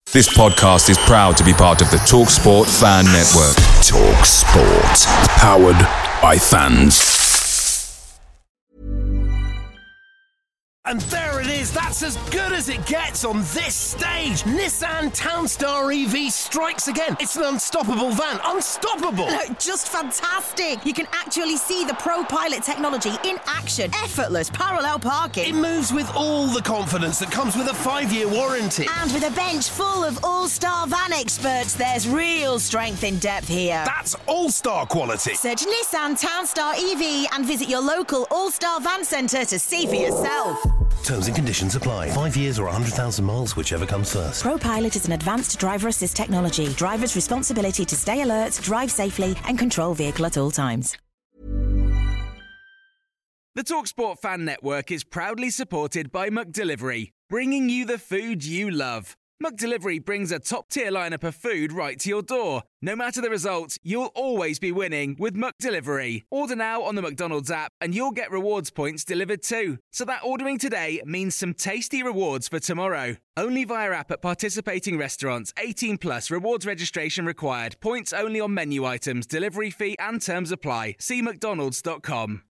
This podcast is proud to be part of the TalkSport Fan Network. TalkSport. Powered by fans. And there it is, that's as good as it gets on this stage. Nissan Townstar EV strikes again. It's an unstoppable van, unstoppable. Just fantastic. You can actually see the ProPilot technology in action. Effortless parallel parking. It moves with all the confidence that comes with a 5-year warranty. And with a bench full of all-star van experts, there's real strength in depth here. That's all-star quality. Search Nissan Townstar EV and visit your local all-star van centre to see for yourself. Terms and conditions apply. 5 years or 100,000 miles, whichever comes first. ProPilot is an advanced driver assist technology. Driver's responsibility to stay alert, drive safely and control vehicle at all times. The TalkSport Fan Network is proudly supported by McDelivery, bringing you the food you love. McDelivery brings a top-tier lineup of food right to your door. No matter the result, you'll always be winning with McDelivery. Order now on the McDonald's app and you'll get rewards points delivered too. So that ordering today means some tasty rewards for tomorrow. Only via app at participating restaurants. 18 plus. Rewards registration required. Points only on menu items. Delivery fee and terms apply. See mcdonalds.com.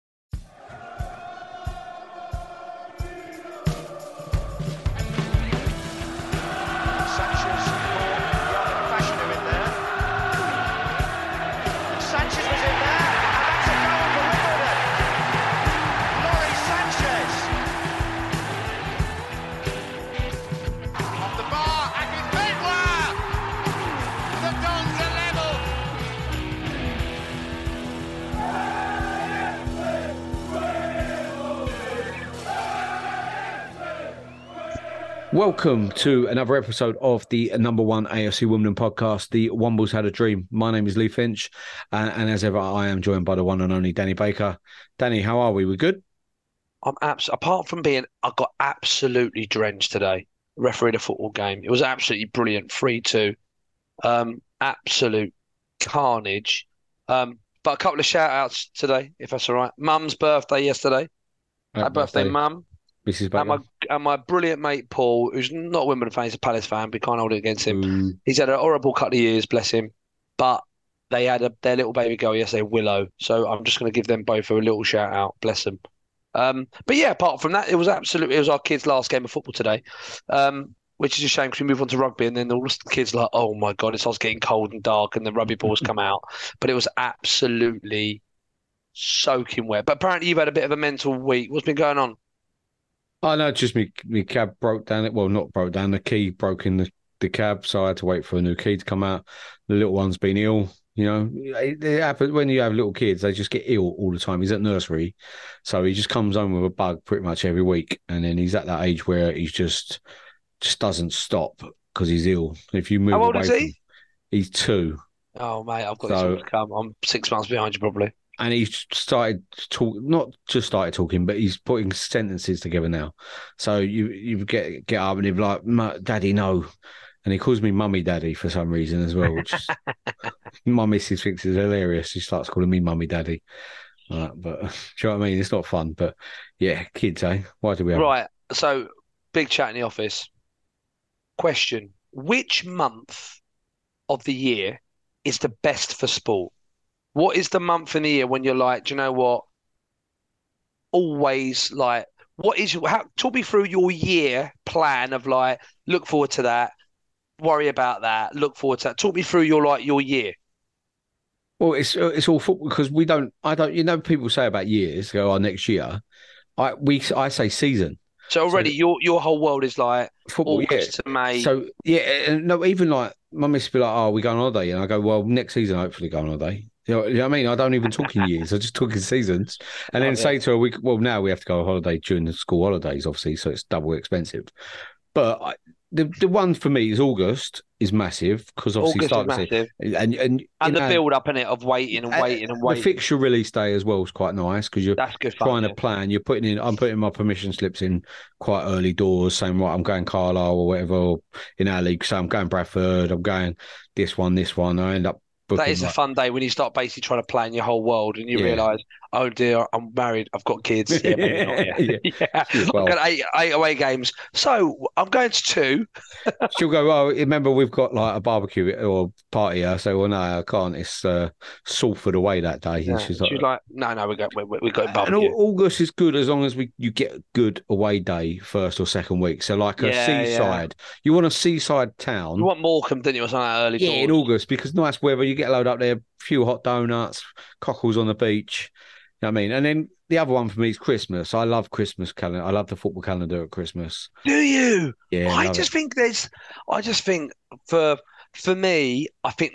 Welcome to another episode of the number one AFC Wimbledon podcast, the Wombles Had a Dream. My name is Lee Finch, and as ever, I am joined by the one and only Danny Baker. Danny, how are we? We good? Apart from I got absolutely drenched today. Refereed a football game. It was absolutely brilliant. 3-2. Absolute carnage. But a couple of shout outs today, if that's all right. Mum's birthday yesterday. Happy birthday, Mum. Mrs. Baker. And my brilliant mate Paul, who's not a Wimbledon fan, he's a Palace fan, we can't hold it against him. He's had a horrible couple of years, bless him. But they had their little baby girl yesterday, Willow. So I'm just going to give them both a little shout out, bless them. But yeah, apart from that, it was our kids' last game of football today, which is a shame because we move on to rugby, and then all the kids are like, oh my God, it starts getting cold and dark, and the rugby balls come out. But it was absolutely soaking wet. But apparently you've had a bit of a mental week. What's been going on? I know, just me cab broke down. Well, not broke down. The key broke in the cab, so I had to wait for a new key to come out. The little one's been ill. You know, it happens when you have little kids. They just get ill all the time. He's at nursery, so he just comes home with a bug pretty much every week. And then he's at that age where he just doesn't stop because he's ill. If you move How old away is he? He's 2. Oh, mate, I've got this all to come. I'm 6 months behind you, probably. And he's not just started talking, but he's putting sentences together now. So you get up and he'll be like, Daddy, no. And he calls me Mummy Daddy for some reason as well, which my missus thinks is hilarious. She starts calling me Mummy Daddy. But do you know what I mean? It's not fun. But yeah, kids, eh? Why do we have Right. So, big chat in the office. Question. Which month of the year is the best for sport? What is the month in the year when you're like, do you know what? Always like, talk me through your year plan of like, look forward to that, worry about that, look forward to that. Talk me through your year. Well, it's all football because I don't, you know, people say about years, go, next year. I say season. So already your whole world is like football, August to May. So, yeah, no, even like, my miss be like, oh, we go on holiday. And I go, well, next season, hopefully go on holiday. You know what I mean? I don't even talk in years. I just talk in seasons. And then say to her, now we have to go on holiday during the school holidays, obviously, so it's double expensive. But the one for me is August is massive because obviously August is massive. And the build up in it of waiting and waiting and waiting. The fixture release day as well is quite nice because you're trying to plan. You're I'm putting my permission slips in quite early doors, saying right, I'm going Carlisle or whatever in our league. So I'm going Bradford. I'm going this one. I end up. That is a fun day when you start basically trying to plan your whole world and you realise Oh dear, I'm married. I've got kids. Yeah, maybe not. Yeah, yeah. Well, I've got eight away games. So I'm going to two. she'll go, well, remember, we've got like a barbecue or party. I say, well, no, I can't. It's Salford away that day. And Yeah. she's She's like, no, we got and barbecue. August is good as long as you get a good away day first or second week. So like a seaside, you want a seaside town. You want Morecambe, didn't you, or something like early? Yeah, in August, because nice weather, you get a load up there, a few hot donuts, cockles on the beach. You know what I mean? And then the other one for me is Christmas. I love Christmas calendar. I love the football calendar at Christmas. Do you? Yeah, I just think for me, I think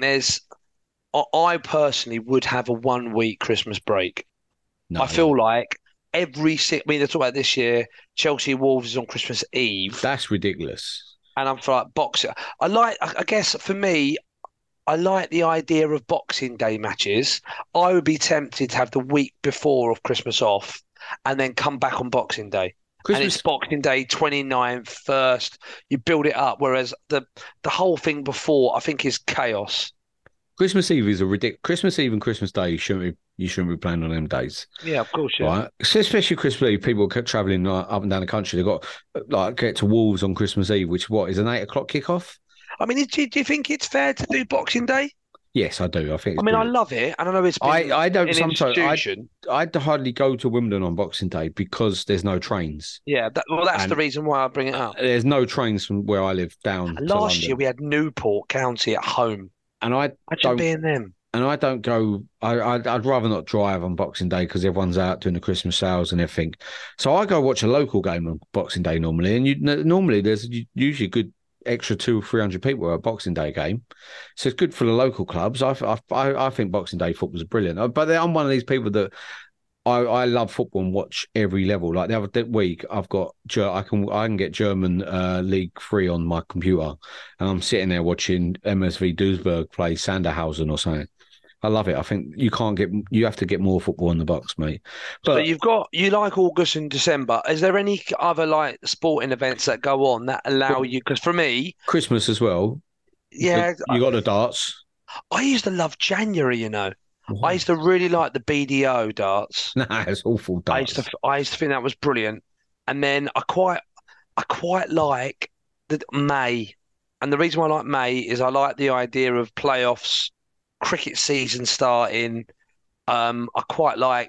I personally would have a 1 week Christmas break. No, I feel like I mean, they're talking about this year, Chelsea Wolves is on Christmas Eve. that's ridiculous. And I'm for like boxing. I guess for me, I like the idea of Boxing Day matches. I would be tempted to have the week before of Christmas off and then come back on Boxing Day. And it's Boxing Day 29th, 1st. You build it up. Whereas the whole thing before, I think, is chaos. Christmas Eve is a ridiculous. Christmas Eve and Christmas Day, you shouldn't be playing on them days. Yeah, of course, yeah. Right? So especially Christmas Eve, people travelling up and down the country. They've got get to Wolves on Christmas Eve, which is an 8 o'clock kickoff. I mean, do you think it's fair to do Boxing Day? Yes, I do. I think. I love it, and I know it's been I don't an sometimes. institution. I hardly go to Wimbledon on Boxing Day because there's no trains. Yeah, that's the reason why I bring it up. There's no trains from where I live down. And to last London. year we had Newport County at home. And I Imagine being them. And I don't go. I'd rather not drive on Boxing Day because everyone's out doing the Christmas sales and everything. So I go watch a local game on Boxing Day normally, and normally there's usually a good extra 200-300 people at a Boxing Day game, so it's good for the local clubs. I think Boxing Day football is brilliant, but I'm one of these people that I love football and watch every level. Like the other week, I can get German League 3 on my computer, and I'm sitting there watching MSV Duisburg play Sandhausen or something. I love it. I think you have to get more football in the box, mate. But you like August and December. Is there any other like sporting events that go on that allow you? Because for me, Christmas as well. Yeah, you got the darts. I used to love January. You know, What? I used to really like the BDO darts. Nah, it's awful darts. I used to think that was brilliant. And then I quite like the May. And the reason why I like May is I like the idea of playoffs, cricket season starting. I quite like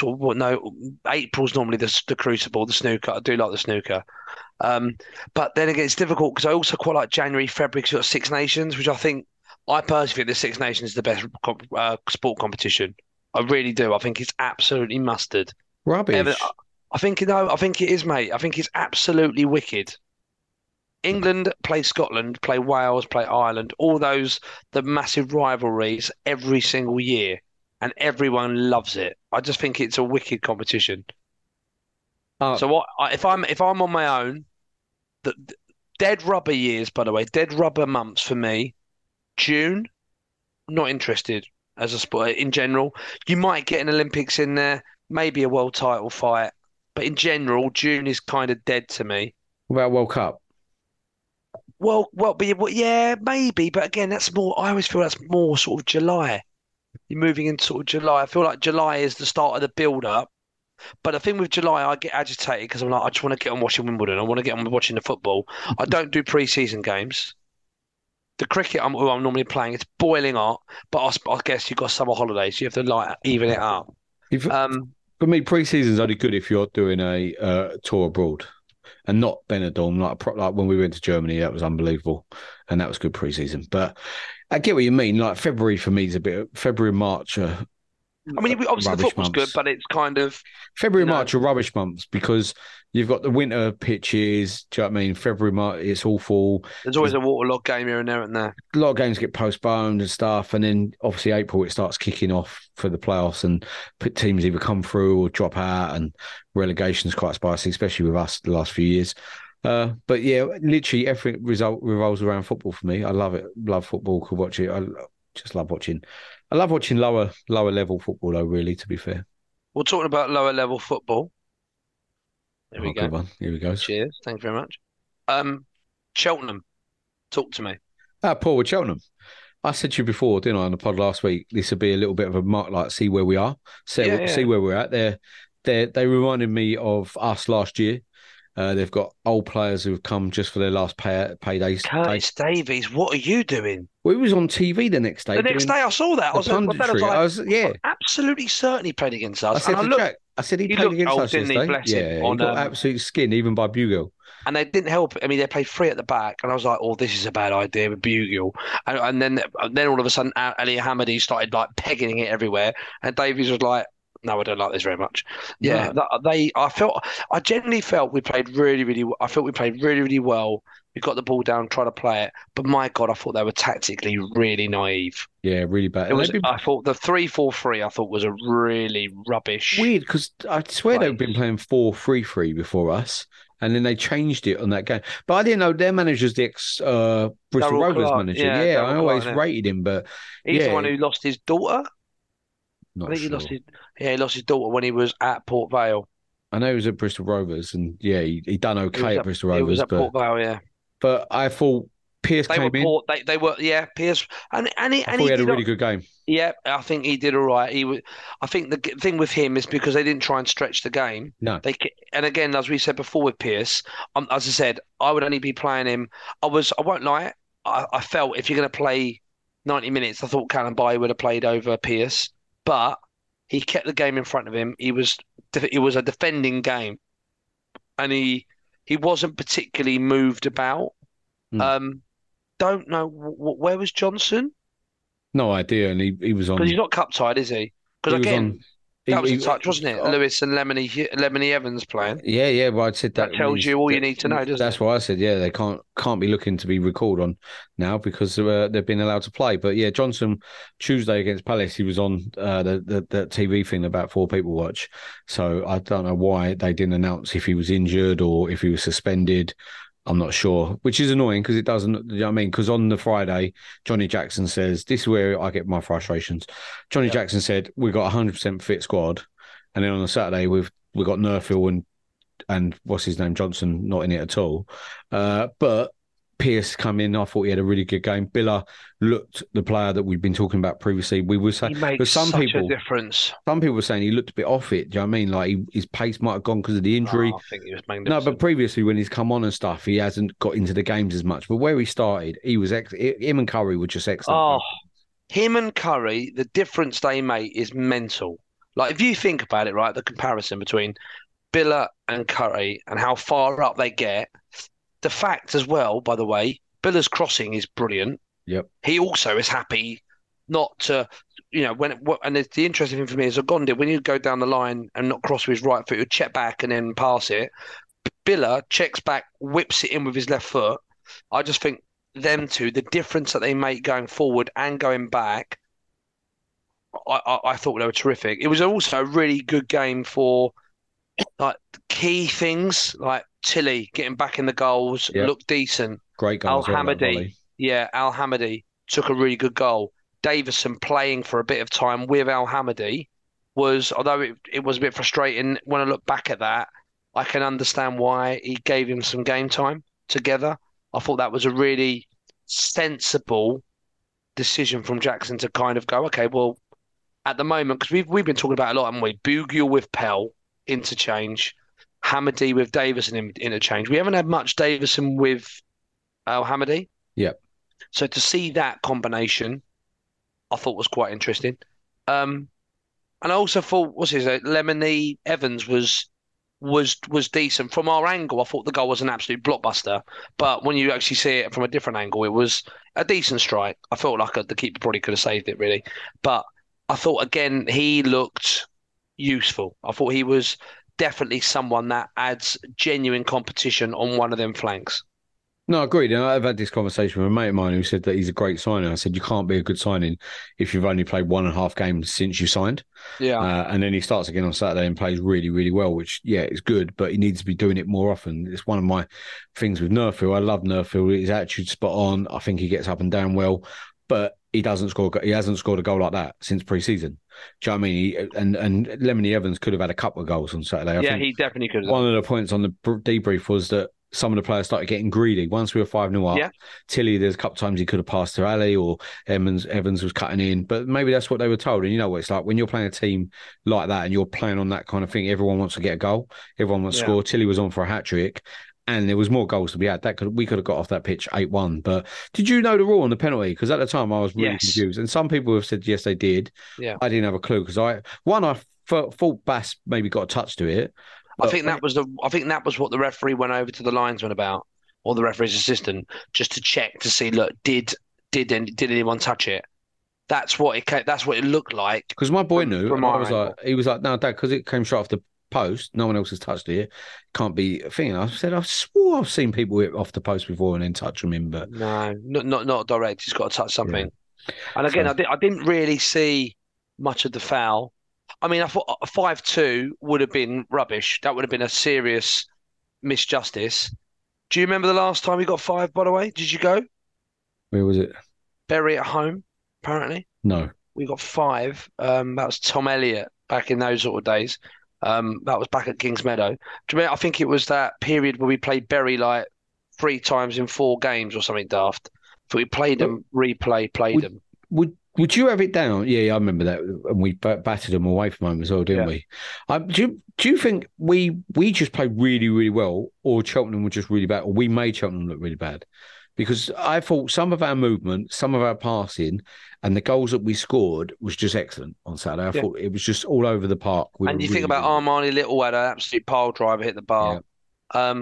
April's normally the crucible, the snooker. I do like the snooker. But then again, it's difficult because I also quite like January, February because you've got Six Nations, which I personally think the Six Nations is the best sport competition. I really do. I think it's absolutely mustard. Rubbish. I think it is, mate. I think it's absolutely wicked. England play Scotland, play Wales, play Ireland, all those, the massive rivalries every single year, and everyone loves it. I just think it's a wicked competition. So if I'm on my own, the dead rubber years, by the way, dead rubber months for me, June, not interested as a sport in general. You might get an Olympics in there, maybe a world title fight, but in general, June is kind of dead to me. What about World Cup? But yeah, maybe. But again, that's more. I always feel that's more sort of July. You're moving into sort of July. I feel like July is the start of the build-up. But the thing with July, I get agitated because I'm like, I just want to get on watching Wimbledon. I want to get on watching the football. I don't do pre-season games. The cricket I'm normally playing, it's boiling hot. But I guess you've got summer holidays. You have to even it up. For me, pre-season's only good if you're doing a tour abroad. And not Benidorm, like when we went to Germany, that was unbelievable, and that was good pre-season. But I get what you mean. Like February for me is a bit. February, March. I mean, obviously the football's good, but it's kind of February, March are rubbish months because you've got the winter pitches. Do you know what I mean? February, March, it's awful. There's always a waterlogged game here and there and there. A lot of games get postponed and stuff, and then obviously April it starts kicking off for the playoffs, and teams either come through or drop out, and relegation is quite spicy, especially with us the last few years. But yeah, literally every result revolves around football for me. I love it. Love football. Could watch it. I just love watching. I love watching lower level football, though. Really, to be fair. We're talking about lower level football. There we go. Good one. Here we go. Cheers. Thank you very much. Cheltenham, talk to me. Paul with Cheltenham. I said to you before, didn't I, on the pod last week? This would be a little bit of a mark, like see where we are, see where we're at. They reminded me of us last year. They've got old players who've come just for their last paydays. Curtis Davies, what are you doing? Well, he was on TV the next day. The next day, I saw that. I was absolutely certain he played against us. I said he played against us yesterday. He got absolute skin, even by Bugiel. And they didn't help. I mean, they played three at the back, and I was like, "Oh, this is a bad idea with Bugiel." And then all of a sudden, Ali Hamady started like pegging it everywhere, and Davies was like, "No, I don't like this very much." Yeah, I genuinely felt we played really, really. I felt we played really, really well. We got the ball down, trying to play it, but my God, I thought they were tactically really naive. Yeah, really bad. I thought the 3-4-3 I thought was a really rubbish. Weird, because I swear they've been playing 4-3-3 before us, and then they changed it on that game. But I didn't know their manager's the ex Bristol Rovers manager. Yeah, I always rated him, but he's the one who lost his daughter. Not I think sure. he lost his daughter when he was at Port Vale. I know he was at Bristol Rovers, and he done okay at Bristol Rovers. He was at Port Vale, yeah. But I thought Pearce came in. They were, Pearce, and he had a really good game. Yeah, I think he did all right. I think the thing with him is because they didn't try and stretch the game. No. And again, as we said before with Pearce, as I said, I would only be playing him. I won't lie. I felt if you're going to play 90 minutes, I thought Callum Bailly would have played over Pearce, but he kept the game in front of him. It was a defending game, and he wasn't particularly moved about. Don't know where was Johnson? No idea, and he was on because he's not cup tied, is he? Because again, that was a touch, wasn't it? Lewis and Lemony Evans playing. Yeah. Well, I said that tells you all you need to know, doesn't it? That's why I said they can't be looking to be recalled on now because they've been allowed to play. But yeah, Johnson Tuesday against Palace, he was on the TV thing about 4 People watch. So I don't know why they didn't announce if he was injured or if he was suspended. I'm not sure, which is annoying because it doesn't, you know what I mean? Because on the Friday, Johnny Jackson says, this is where I get my frustrations. Johnny Jackson said, we've got a 100% fit squad. And then on the Saturday, we've got Nerfield and what's his name, Johnson, not in it at all. But Pearce come in. I thought he had a really good game. Billa looked the player that we've been talking about previously. We were saying, he makes such a difference. Some people were saying he looked a bit off it. Do you know what I mean? Like his pace might have gone because of the injury. I think he was magnificent. No, but previously when he's come on and stuff, he hasn't got into the games as much. But where he started, he was him and Curry were just excellent. Oh, him and Curry, the difference they make is mental. Like if you think about it, right, the comparison between Billa and Curry and how far up they get. The fact as well, by the way, Billa's crossing is brilliant. Yep. He also is happy not to, and the interesting thing for me is Ogonde, when you go down the line and not cross with his right foot, he'll check back and then pass it. Billa checks back, whips it in with his left foot. I just think them two, the difference that they make going forward and going back, I thought they were terrific. It was also a really good game for like key things like Tilly getting back in the goals, looked decent. Great goal. Al Hamady took a really good goal. Davison playing for a bit of time with Al Hamady was, although it was a bit frustrating when I look back at that, I can understand why he gave him some game time together. I thought that was a really sensible decision from Jackson to kind of go, okay, well, at the moment, because we've been talking about it a lot, haven't we? Bugiel with Pell, interchange. Hamady with Davison interchange. We haven't had much Davison with Al Hamady. Yep. So to see that combination, I thought was quite interesting. And I also thought, Lemony Evans was decent. From our angle, I thought the goal was an absolute blockbuster. But when you actually see it from a different angle, it was a decent strike. I felt like the keeper probably could have saved it, really. But I thought, again, he looked useful. I thought he was definitely someone that adds genuine competition on one of them flanks. No, I agreed. And I've had this conversation with a mate of mine who said that he's a great signing. I said, you can't be a good signing if you've only played 1.5 games since you signed. Yeah. And then he starts again on Saturday and plays really, really well, which, it's good, but he needs to be doing it more often. It's one of my things with Nerfield. I love Nerfield. His attitude's spot on. I think he gets up and down well, but he hasn't scored a goal like that since pre-season. Do you know what I mean? And Lemony Evans could have had a couple of goals on Saturday. I think he definitely could have. One of the points on the debrief was that some of the players started getting greedy. Once we were 5-0 up, Tilly, there's a couple of times he could have passed to Ali, or Evans was cutting in. But maybe that's what they were told. And you know what it's like when you're playing a team like that and you're playing on that kind of thing, everyone wants to get a goal. Everyone wants to score. Tilly was on for a hat-trick. And there was more goals to be had. We could have got off that pitch 8-1. But did you know the rule on the penalty? Because at the time I was really confused. And some people have said, yes, they did. Yeah. I didn't have a clue because I thought Bass maybe got a touch to it. I think that was what the referee went over to the linesman about, or the referee's assistant, just to check to see, look, did anyone touch it? That's what it looked like. Because my boy knew. He was like, no, Dad, because it came straight off the post. No one else has touched it. Can't be a thing. I said, I swore I've seen people hit off the post before and then touch them in, but no, not direct. He's got to touch something. Yeah. And again, I didn't really see much of the foul. I mean, I thought a 5-2 would have been rubbish. That would have been a serious misjustice. Do you remember the last time we got 5? By the way, did you go? Where was it? Bury at home. Apparently, no. We got 5. That was Tom Elliott back in those sort of days. That was back at Kings Meadow. Do you remember? I think it was that period where we played Bury like 3 times in 4 games or something daft. So we played them, played them. Would you have it down? Yeah, I remember that, and we battered them away from home as well, didn't we? Do you think we just played really, really well, or Cheltenham were just really bad, or we made Cheltenham look really bad? Because I thought some of our movement, some of our passing, and the goals that we scored was just excellent on Saturday. I thought it was just all over the park. And you think about Armani Little had an absolute pile driver, hit the bar. Yeah.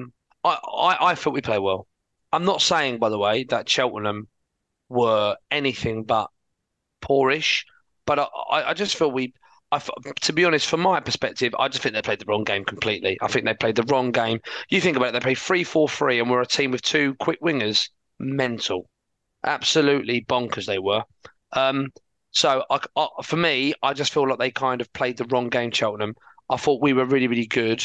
I thought we played well. I'm not saying, by the way, that Cheltenham were anything but poorish, but I just feel to be honest, from my perspective, I just think they played the wrong game completely. I think they played the wrong game. You think about it, they played 3-4-3 and we're a team with 2 quick wingers. Mental. Absolutely bonkers they were. So for me, I just feel like they kind of played the wrong game, Cheltenham. I thought we were really, really good.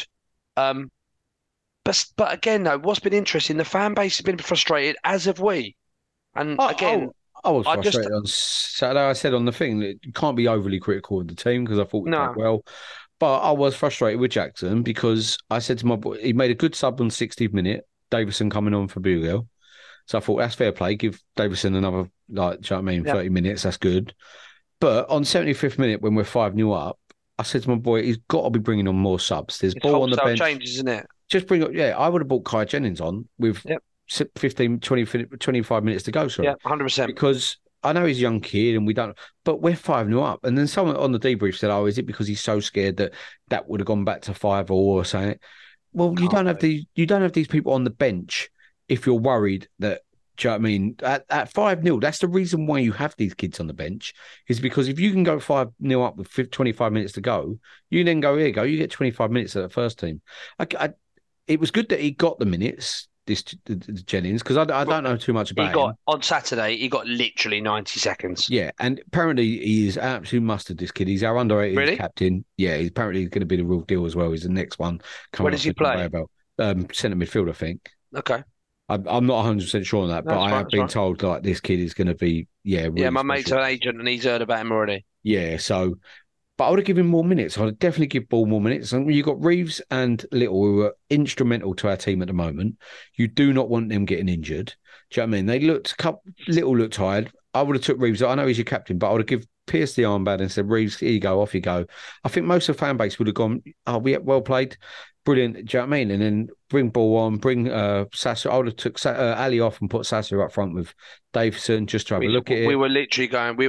But again, though, what's been interesting, the fan base has been frustrated, as have we. And again... I was frustrated on Saturday. I said on the thing that you can't be overly critical of the team because I thought we played well. But I was frustrated with Jackson because I said to my boy, he made a good sub on 60th minute, Davison coming on for Bugel. So I thought, that's fair play. Give Davison another, 30 minutes. That's good. But on 75th minute, when we're 5-0 up, I said to my boy, he's got to be bringing on more subs. There's ball on the bench. Changes, isn't it? Just bring up, I would have brought Kai Jennings on with 15, 20, 25 minutes to go. Sorry. Yeah, 100%. Because I know he's a young kid and we don't, but we're 5-0 up. And then someone on the debrief said, is it because he's so scared that would have gone back to 5 or something? Well, you don't have these people on the bench if you're worried that, do you know what I mean? At 5-0, that's the reason why you have these kids on the bench, is because if you can go 5-0 up with 25 minutes to go, you then go, here you go, you get 25 minutes at the first team. It was good that he got the minutes, this Jennings, because I don't know too much about him. On Saturday, he got literally 90 seconds. Yeah, and apparently he is absolute mustard, this kid. He's our under-18 captain. Yeah, he's apparently going to be the real deal as well. He's the next one. Where does he play? Centre midfield, I think. Okay. I'm not 100% sure on that, but I have been told like this kid is going to be, really my mate's an agent and he's heard about him already. Yeah, so, but I would have given him more minutes. I would definitely give Ball more minutes. And you've got Reeves and Little, who are instrumental to our team at the moment. You do not want them getting injured. Do you know what I mean? Little looked tired. I would have took Reeves. I know he's your captain, but I would have given Pierce the armband and said, Reeves, here you go, off you go. I think most of the fan base would have gone, well played. Brilliant, do you know what I mean? And then bring Ball on, bring Sasser. I would have took Ali off and put Sasser up front with Davison just to have a look at it. We were literally going,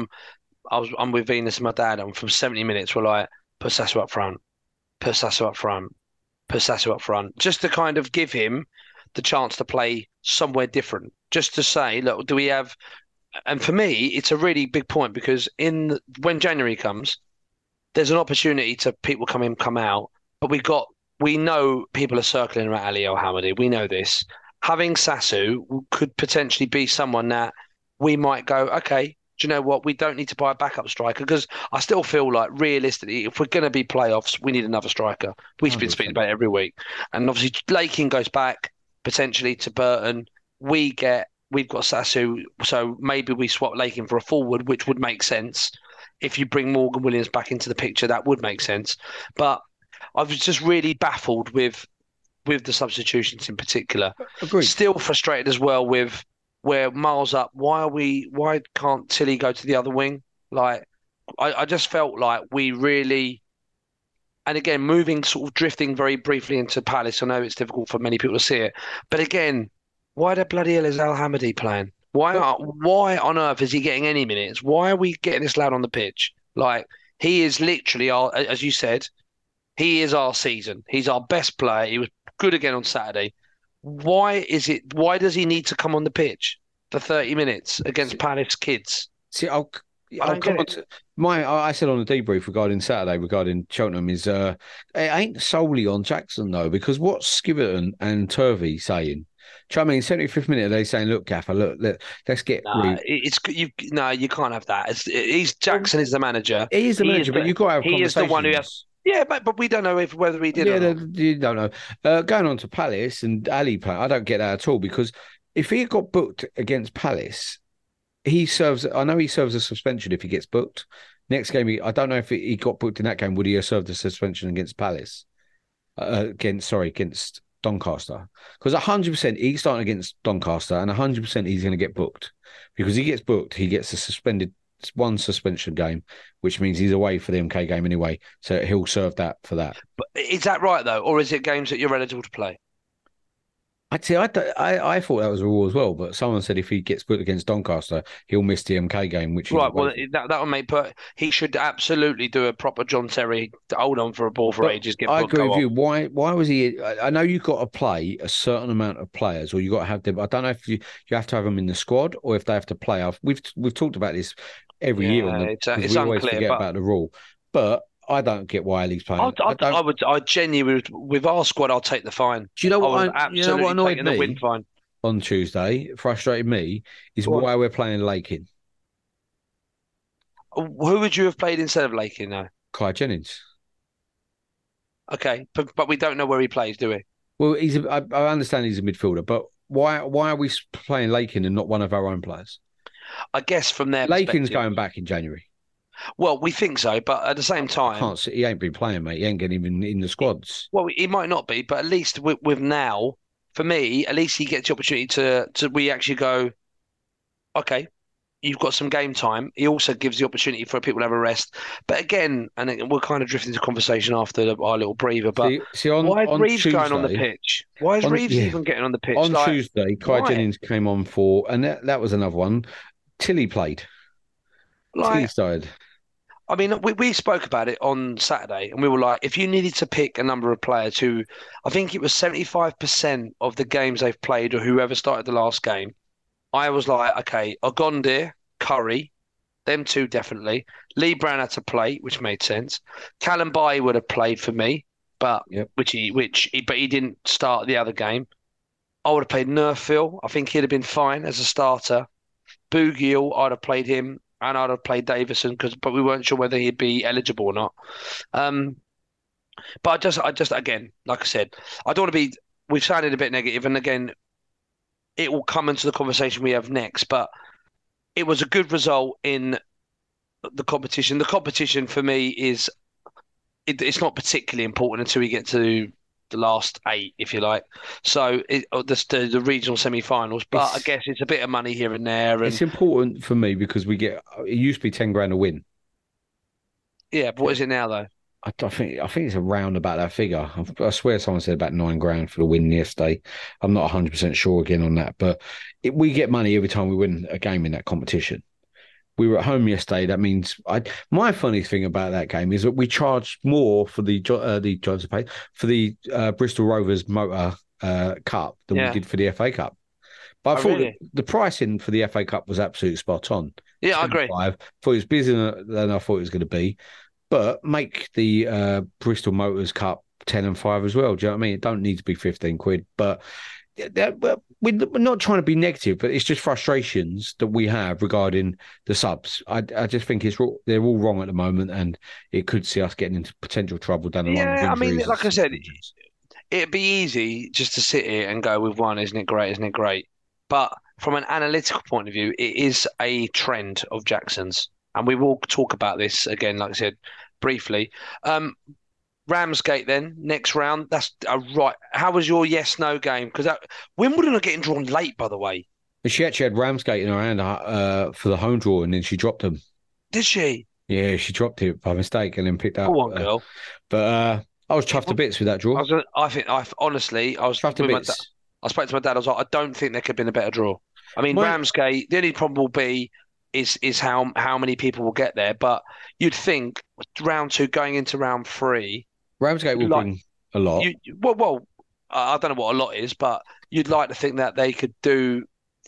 I'm with Venus and my dad, and from 70 minutes, we're like, put Sasser up front, put Sasser up front, put Sasser up front, just to kind of give him the chance to play somewhere different, just to say, look, do we have... And for me, it's a really big point because when January comes, there's an opportunity to people come in, come out, but we know people are circling around Ali El-Hamady. We know this. Having Sassu could potentially be someone that we might go, okay, do you know what? We don't need to buy a backup striker, because I still feel like realistically, if we're going to be playoffs, we need another striker. We've been speaking about it every week. And obviously Lakin goes back potentially to Burton. We've got Sassu, so maybe we swap Lakin for a forward, which would make sense. If you bring Morgan Williams back into the picture, that would make sense. But I was just really baffled with with the substitutions in particular. Agreed. Still frustrated as well with where Miles up. Why can't Tilly go to the other wing? Like, I just felt like we really, and again, drifting very briefly into Palace. I know it's difficult for many people to see it, but again, why the bloody hell is Al Hamadi playing? Why on earth is he getting any minutes? Why are we getting this lad on the pitch? Like, he is literally as you said, he is our season. He's our best player. He was good again on Saturday. Why does he need to come on the pitch for 30 minutes against Palace kids? See, I'll come on to I said on the debrief regarding Saturday, regarding Cheltenham, is it ain't solely on Jackson though, because what's Skiverton and Turvey saying? Do you know what I mean? 75th minute, they saying, "Look, Gaffer, let's get." You can't have that. Jackson is the manager. He is the manager, but you've got to have conversations. He is the one who has. Yeah, but we don't know whether he did. Yeah, you don't know. Going on to Palace and Ali playing, I don't get that at all, because if he got booked against Palace, I know he serves a suspension if he gets booked. Next game, I don't know if he got booked in that game. Would he have served a suspension against Palace? Against Doncaster, because 100% he's starting against Doncaster, and 100% he's going to get booked, because he gets booked, he gets one suspension game, which means he's away for the MK game anyway, so he'll serve that for that. But is that right though, or is it games that you're eligible to play? I thought that was a rule as well, but someone said if he gets booked against Doncaster, he'll miss the MK game, which right. Well, that would make. But he should absolutely do a proper John Terry. Hold on for a ball for ages. I agree with you. Why was he? I know you've got to play a certain amount of players, or you got to have them. I don't know if you have to have them in the squad, or if they have to play. We've talked about this every year. It's we always forget about the rule, but I don't get why Ali's playing. I genuinely, with our squad, I'll take the fine. Do you know what? What annoyed me? The win fine on Tuesday, frustrated me, is why we're playing Lakin. Who would you have played instead of Lakin now? Kai Jennings. Okay, but we don't know where he plays, do we? Well, I understand he's a midfielder, but why are we playing Lakin and not one of our own players? I guess from their Lakin's going back in January. Well, we think so, but at the same time, he ain't been playing, mate. He ain't getting even in the squads. Well, he might not be, but at least with now, for me, at least he gets the opportunity to we actually go, okay, you've got some game time. He also gives the opportunity for people to have a rest. But again, and we're kind of drifting into conversation after our little breather, but why is Reeves going on the pitch? Why is Reeves even getting on the pitch? On Tuesday, Kai Jennings came on and that was another one. Tilly played. Tilly started. I mean, we spoke about it on Saturday, and we were like, if you needed to pick a number of players who, I think it was 75% of the games they've played, or whoever started the last game, I was like, okay, Ogondir, Curry, them two definitely. Lee Brown had to play, which made sense. Callum Baye would have played for me, but but he didn't start the other game. I would have played Nerfil. I think he'd have been fine as a starter. Bougiel, I'd have played him. And I'd have played Davison, but we weren't sure whether he'd be eligible or not. But I just again, like I said, I don't want to be. We've sounded a bit negative, and again, it will come into the conversation we have next. But it was a good result in the competition. The competition for me is it's not particularly important until we get to the last 8, if you like. So the regional semi-finals, but I guess it's a bit of money here and there. And it's important for me because it used to be 10 grand a win. Yeah, but what is it now though? I think it's around about that figure. I swear someone said about 9 grand for the win yesterday. I'm not 100% sure again on that, but we get money every time we win a game in that competition. We were at home yesterday. That means my funny thing about that game is that we charged more for the Bristol Rovers Motor Cup than we did for the FA Cup. But I thought the pricing for the FA Cup was absolutely spot on. Yeah, I agree. I thought it was busier than I thought it was going to be. But make the Bristol Motors Cup 10 and 5 as well. Do you know what I mean? It don't need to be 15 quid, but we're not trying to be negative, but it's just frustrations that we have regarding the subs. I just think they're all wrong at the moment, and it could see us getting into potential trouble down the line. Yeah, I mean, like I said, it'd be easy just to sit here and go, we've won, isn't it great, isn't it great? But from an analytical point of view, it is a trend of Jackson's, and we will talk about this again, like I said, briefly. Ramsgate then, next round. That's right. How was your yes-no game? Because Wimbledon are getting drawn late, by the way. She actually had Ramsgate in her hand for the home draw, and then she dropped them. Did she? Yeah, she dropped it by mistake and then picked up. Go on, girl. But I was chuffed to bits with that draw. Honestly, I was chuffed to bits. I spoke to my dad. I was like, I don't think there could have been a better draw. I mean, Ramsgate. The only problem will be is how many people will get there. But you'd think round 2 going into round 3, Ramsgate will bring a lot. I don't know what a lot is, but you'd like to think that they could do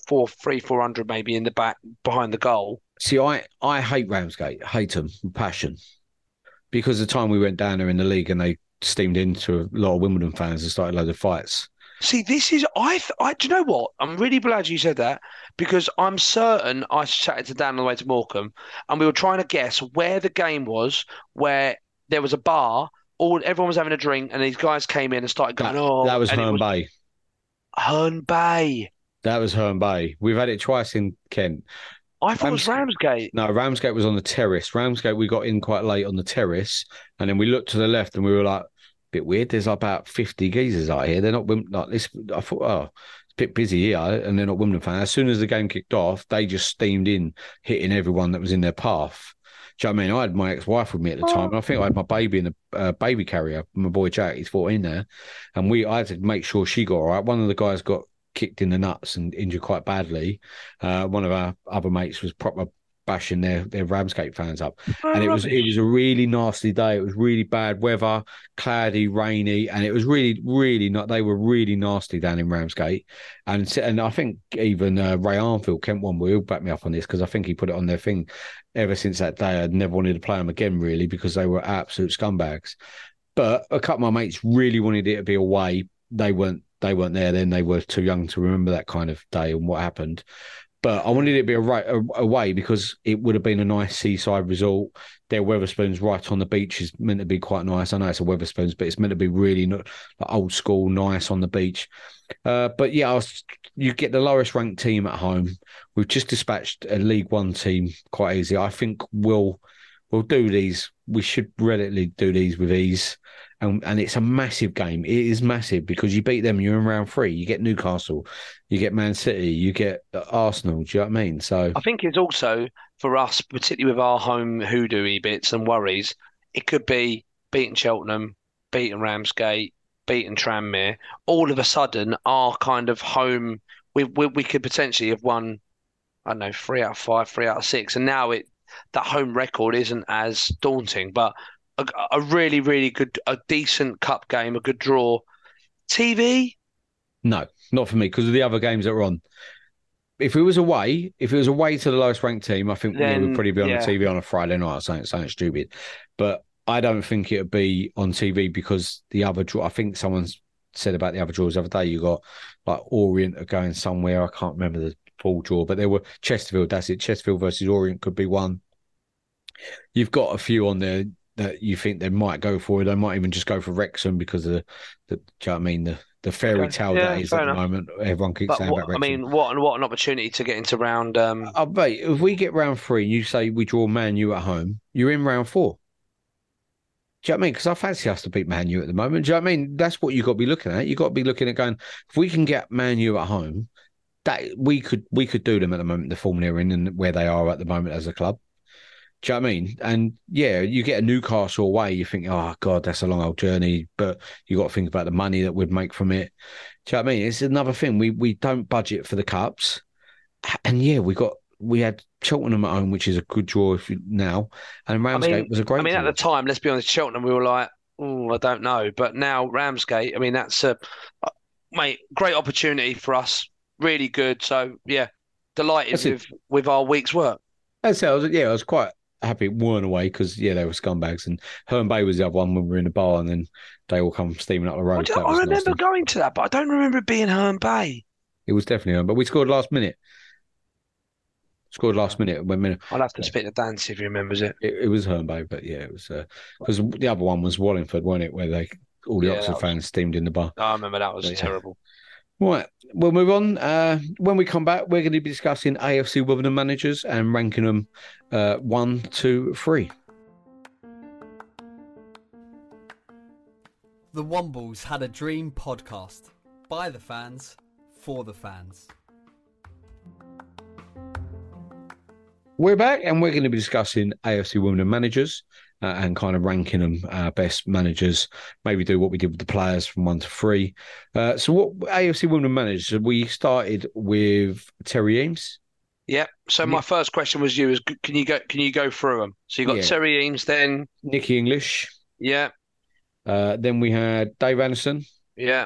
400 maybe in the back behind the goal. See, I hate Ramsgate, hate them with passion, because the time we went down there in the league and they steamed into a lot of Wimbledon fans and started loads of fights. See, this is do you know what? I'm really glad you said that, because I'm certain I chatted to Dan on the way to Morecambe and we were trying to guess where the game was, where there was a bar, everyone was having a drink, and these guys came in and started going, that was Herne Bay. Herne Bay. That was Herne Bay. We've had it twice in Kent. I thought it was Ramsgate. No, Ramsgate was on the terrace. Ramsgate, we got in quite late on the terrace, and then we looked to the left and we were like, bit weird. There's about 50 geezers out here. They're not like this. I thought, it's a bit busy here, and they're not Wimbledon fans. As soon as the game kicked off, they just steamed in, hitting everyone that was in their path. Do you know what I mean? I had my ex-wife with me at the time, and I think I had my baby in the baby carrier. My boy Jack, he's 14 there, and I had to make sure she got all right. One of the guys got kicked in the nuts and injured quite badly. One of our other mates was proper bashing their Ramsgate fans up, and it was a really nasty day. It was really bad weather, cloudy, rainy, and it was really not. They were really nasty down in Ramsgate, and I think even Ray Armfield, Kent One, will back me up on this, because I think he put it on their thing. Ever since that day, I'd never wanted to play them again, really, because they were absolute scumbags. But a couple of my mates really wanted it to be away. They weren't there then. They were too young to remember that kind of day and what happened. But I wanted it to be away because it would have been a nice seaside resort. Their Wetherspoons right on the beach is meant to be quite nice. I know it's a Wetherspoons, but it's meant to be really old school, nice on the beach. But yeah, you get the lowest ranked team at home. We've just dispatched a League One team quite easy. I think we'll do these. We should relatively do these with ease. And it's a massive game. It is massive because you beat them, you're in round 3. You get Newcastle, you get Man City, you get Arsenal. Do you know what I mean? So I think it's also for us, particularly with our home hoodoo bits and worries, it could be beating Cheltenham, beating Ramsgate, beating Tranmere. All of a sudden, our kind of home, we could potentially have won, I don't know, 3 out of 5, 3 out of 6, and now that home record isn't as daunting, but. A really, really good, a decent cup game, a good draw. TV? No, not for me, because of the other games that are on. If it was away to the lowest ranked team, I think we would probably be on the TV on a Friday night or something stupid. But I don't think it would be on TV because the other draw, I think someone's said about the other draws the other day, you got like Orient are going somewhere. I can't remember the full draw, but there were Chesterfield, that's it. Chesterfield versus Orient could be one. You've got a few on there that you think they might go for. They might even just go for Wrexham because of do you know what I mean? The fairy tale that is at the moment. Everyone keeps saying about Wrexham. I mean, what an opportunity to get into round. I'll bet if we get round 3, you say we draw Man U at home, you're in round 4. Do you know what I mean? Because I fancy us to beat Man U at the moment. Do you know what I mean? That's what you've got to be looking at. You've got to be looking at going, if we can get Man U at home, that we could do them at the moment, the form they're in and where they are at the moment as a club. Do you know what I mean? And yeah, you get a Newcastle away, you think, oh God, that's a long old journey, but you got to think about the money that we'd make from it. Do you know what I mean? It's another thing. We don't budget for the cups. And yeah, we had Cheltenham at home, which is a good draw now. And Ramsgate was a great draw. At the time, let's be honest, Cheltenham, we were like, I don't know. But now Ramsgate, that's great opportunity for us. Really good. So yeah, delighted with our week's work. That's it. I was quite happy it weren't away because they were scumbags, and Herne Bay was the other one when we were in the bar, and then they all come steaming up the road. I remember going to that, but I don't remember it being Herne Bay. It was definitely Herne, but we scored last minute. I'll have to speak to Dan, see if he remembers it. It was Herne Bay, but yeah, it was because the other one was Wallingford, wasn't it? Where all the Oxford fans steamed in the bar. I remember that was terrible. Right, we'll move on. When we come back, we're going to be discussing AFC Wimbledon managers and ranking them 1, 2, 3. The Wombles Had a Dream podcast. By the fans, for the fans. We're back and we're going to be discussing AFC Women managers and kind of ranking them best managers, maybe do what we did with the players from 1 to 3. So what AFC Women managers, we started with Terry Eames. Yeah. So my first question was can you go through them? So you got Terry Eames, then Nikki English. Yeah. Then we had Dave Anderson. Yeah.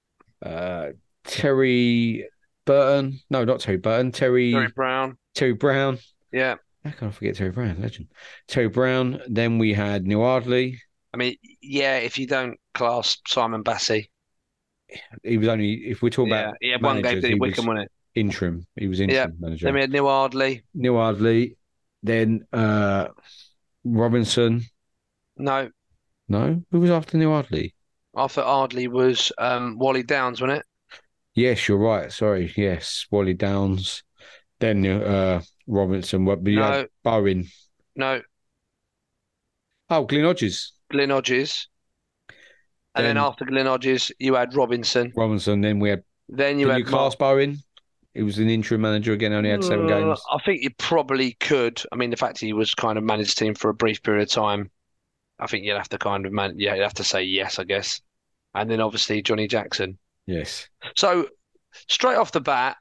Terry Burton. No, not Terry Burton. Terry Brown. Terry Brown. Yeah. How can I forget Terry Brown? Legend. Terry Brown. Then we had Neil Ardley. I mean, yeah, if you don't class Simon Bassey. He was only, if we're talking about one game did Wickham, wasn't it? Interim. He was interim manager. Then we had Neil Ardley. Then Robinson. No. Who was after Neil Ardley? After Ardley was Wally Downs, wasn't it? Yes, you're right. Sorry. Yes, Wally Downs. Then Robinson. No. Bowen. No. Oh, Glyn Hodges. Glyn Hodges. And then after Glyn Hodges, you had Robinson. Then we had. Then you had class Bowen. He was an interim manager again. Only had 7 games. I think you probably could. I mean, the fact he was kind of managed the team for a brief period of time, I think you'd have to you'd have to say yes, I guess. And then obviously Johnny Jackson. Yes. So straight off the bat,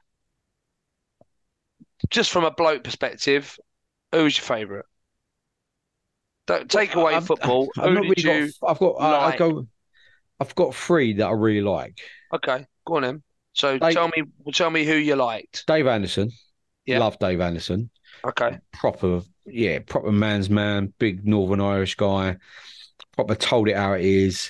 just from a bloke perspective, who's your favourite? Don't take away football. I've got 3 that I really like. Okay, go on then. So tell me who you liked. Dave Anderson. Yeah. Love Dave Anderson. Okay. Proper man's man, big Northern Irish guy. Proper told it how it is.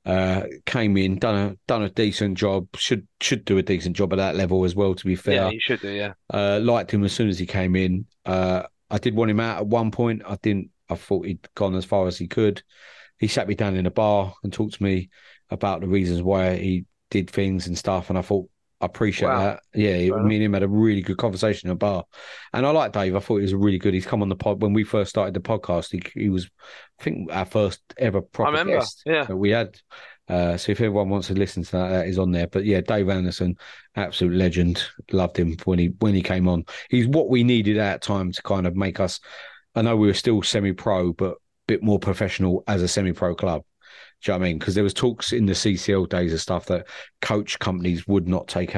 Came in, done a decent job. Should do a decent job at that level as well, to be fair. Yeah, he should do, yeah. Liked him as soon as he came in. I did want him out at one point. I thought he'd gone as far as he could. He sat me down in a bar and talked to me about the reasons why he did things and stuff, and I thought, I appreciate that. Yeah, me and him had a really good conversation at a bar. And I like Dave. I thought he was really good. He's come on the pod. When we first started the podcast, he was, I think, our first ever proper guest that we had. So if everyone wants to listen to that is on there. But yeah, Dave Anderson, absolute legend. Loved him when he came on. He's what we needed at that time to kind of make us, I know we were still semi-pro, but a bit more professional as a semi-pro club. Do you know what I mean? Because there was talks in the CCL days of stuff that coach companies would not take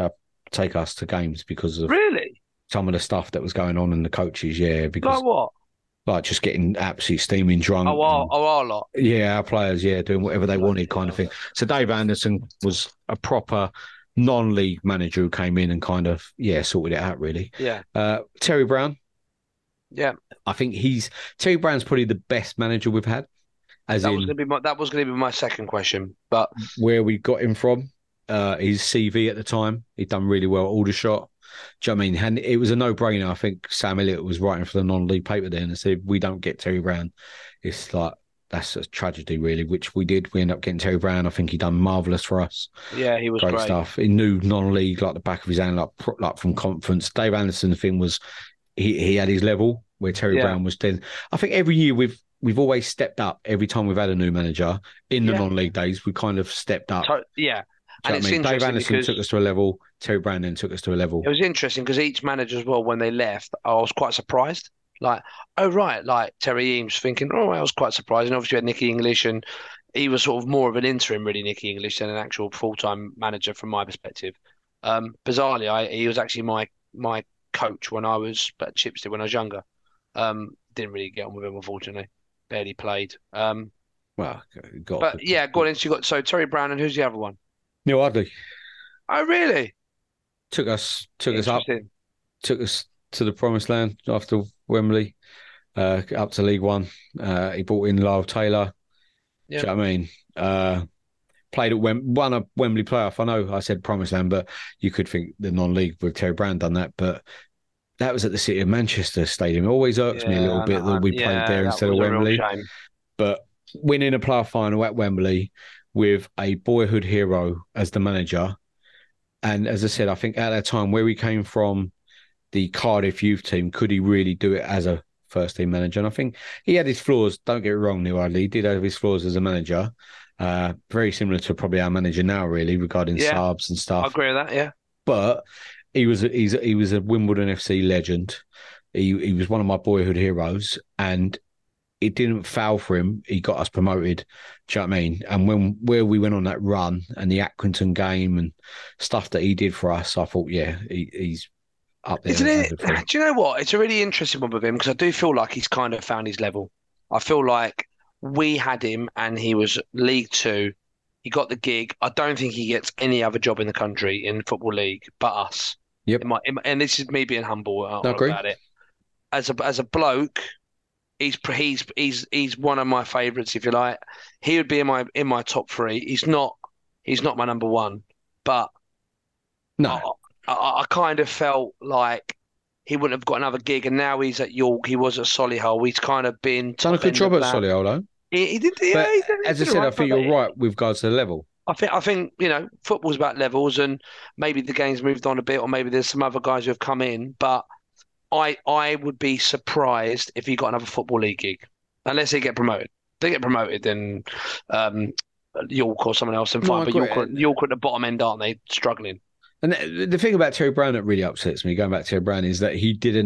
us to games because of some of the stuff that was going on in the coaches. Yeah, because like what? Like just getting absolutely steaming drunk. Our lot. Yeah, our players. Yeah, doing whatever they wanted, kind of thing. So Dave Anderson was a proper non-league manager who came in and kind of sorted it out really. Yeah. Terry Brown. Yeah, I think Terry Brown's probably the best manager we've had. That was going to be my second question, but where we got him from, his CV at the time, he'd done really well at Aldershot. Do you know what I mean? And it was a no-brainer. I think Sam Elliott was writing for the non-league paper then and said, we don't get Terry Brown. It's like, that's a tragedy, really, which we did. We ended up getting Terry Brown. I think he done marvellous for us. Yeah, he was great stuff. He knew non-league like the back of his hand, like from conference. Dave Anderson, the thing was, he had his level where Terry Brown was then. I think every year we've always stepped up. Every time we've had a new manager in the non-league days, we kind of stepped up. Yeah. And it's Dave Anderson took us to a level. Terry Brown then took us to a level. It was interesting because each manager as well, when they left, I was quite surprised. Like, oh, right. Like Terry Eames thinking, oh, I was quite surprised. And obviously we had Nicky English, and he was sort of more of an interim, really, Nicky English, than an actual full-time manager from my perspective. Bizarrely, he was actually my coach when I was at Chipstead when I was younger. Didn't really get on with him, unfortunately. Barely played. Go on. So Terry Brown, and who's the other one? Neil Ardley. Oh, really? Took us up, took us to the promised land after Wembley, up to League One. He brought in Lyle Taylor. Yeah. Do you know what I mean? Played at won a Wembley playoff. I know I said promised land, but you could think the non-league with Terry Brown done that, but that was at the City of Manchester Stadium. It always irks me a little bit that we played there instead of Wembley. But winning a playoff final at Wembley with a boyhood hero as the manager, and as I said, I think at that time where he came from, the Cardiff youth team, could he really do it as a first team manager? And I think he had his flaws. Don't get it wrong, Neil Ardley. He did have his flaws as a manager, Very similar to probably our manager now, really, regarding subs and stuff. I agree with that. Yeah, but he was a Wimbledon FC legend. He was one of my boyhood heroes, and it didn't fail for him. He got us promoted. Do you know what I mean? And where we went on that run and the Accrington game and stuff that he did for us, I thought, he's up there. Isn't it? Do you know what? It's a really interesting one with him because I do feel like he's kind of found his level. I feel like we had him and he was League Two. He got the gig. I don't think he gets any other job in the country in Football League but us. Yep. And this is me being humble agree. about it. As a bloke, he's one of my favourites, if you like. He would be in my top three. He's not my number one, but no, I kind of felt like he wouldn't have got another gig, and now he's at York. He was at Solihull. He's kind of been done a good job at Solihull, though. He did. But he as I said, I think you're right with regards to the level. I think football's about levels, and maybe the game's moved on a bit, or maybe there's some other guys who have come in, but I would be surprised if he got another Football League gig, unless they get promoted. If they get promoted, then York or someone else, and fine. But York at the bottom end, aren't they? Struggling. And the thing about Terry Brown that really upsets me, going back to Terry Brown, is that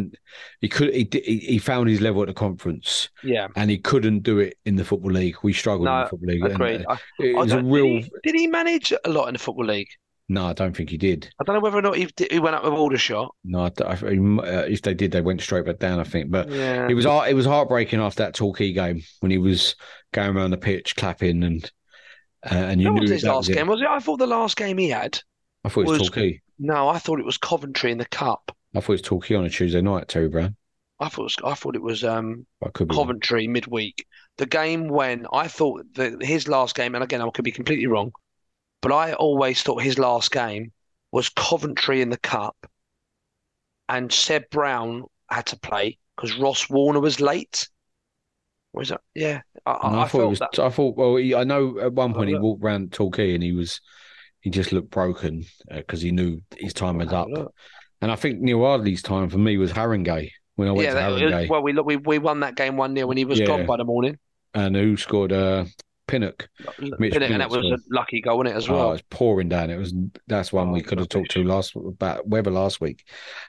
he found his level at the conference, and he couldn't do it in the Football League. We struggled in the Football League. Agreed. Did he manage a lot in the Football League? No, I don't think he did. I don't know whether or not he went up with Aldershot. No, if they did, they went straight back down, I think. But it was heartbreaking after that Torquay game when he was going around the pitch clapping and you knew was his last game, was it? I thought the last game he had. I thought it was Torquay. No, I thought it was Coventry in the Cup. I thought it was Torquay on a Tuesday night, Terry Brown. I thought it was Coventry midweek. The game when I thought that his last game, and again I could be completely wrong, but I always thought his last game was Coventry in the Cup, and Seb Brown had to play because Ross Warner was late. Was that? Yeah, I thought it was. I thought. Well, I know at one point he walked around Torquay and he just looked broken because he knew his time was up. And I think Neil Ardley's time for me was Haringey when I went to Haringey. Well, we won that game 1-0 when he was gone by the morning. And who scored? Pinnock. Pinnock, and that was a lucky goal, wasn't it, as well? Oh, it was pouring down. That's one we could have talked to about Weber last week.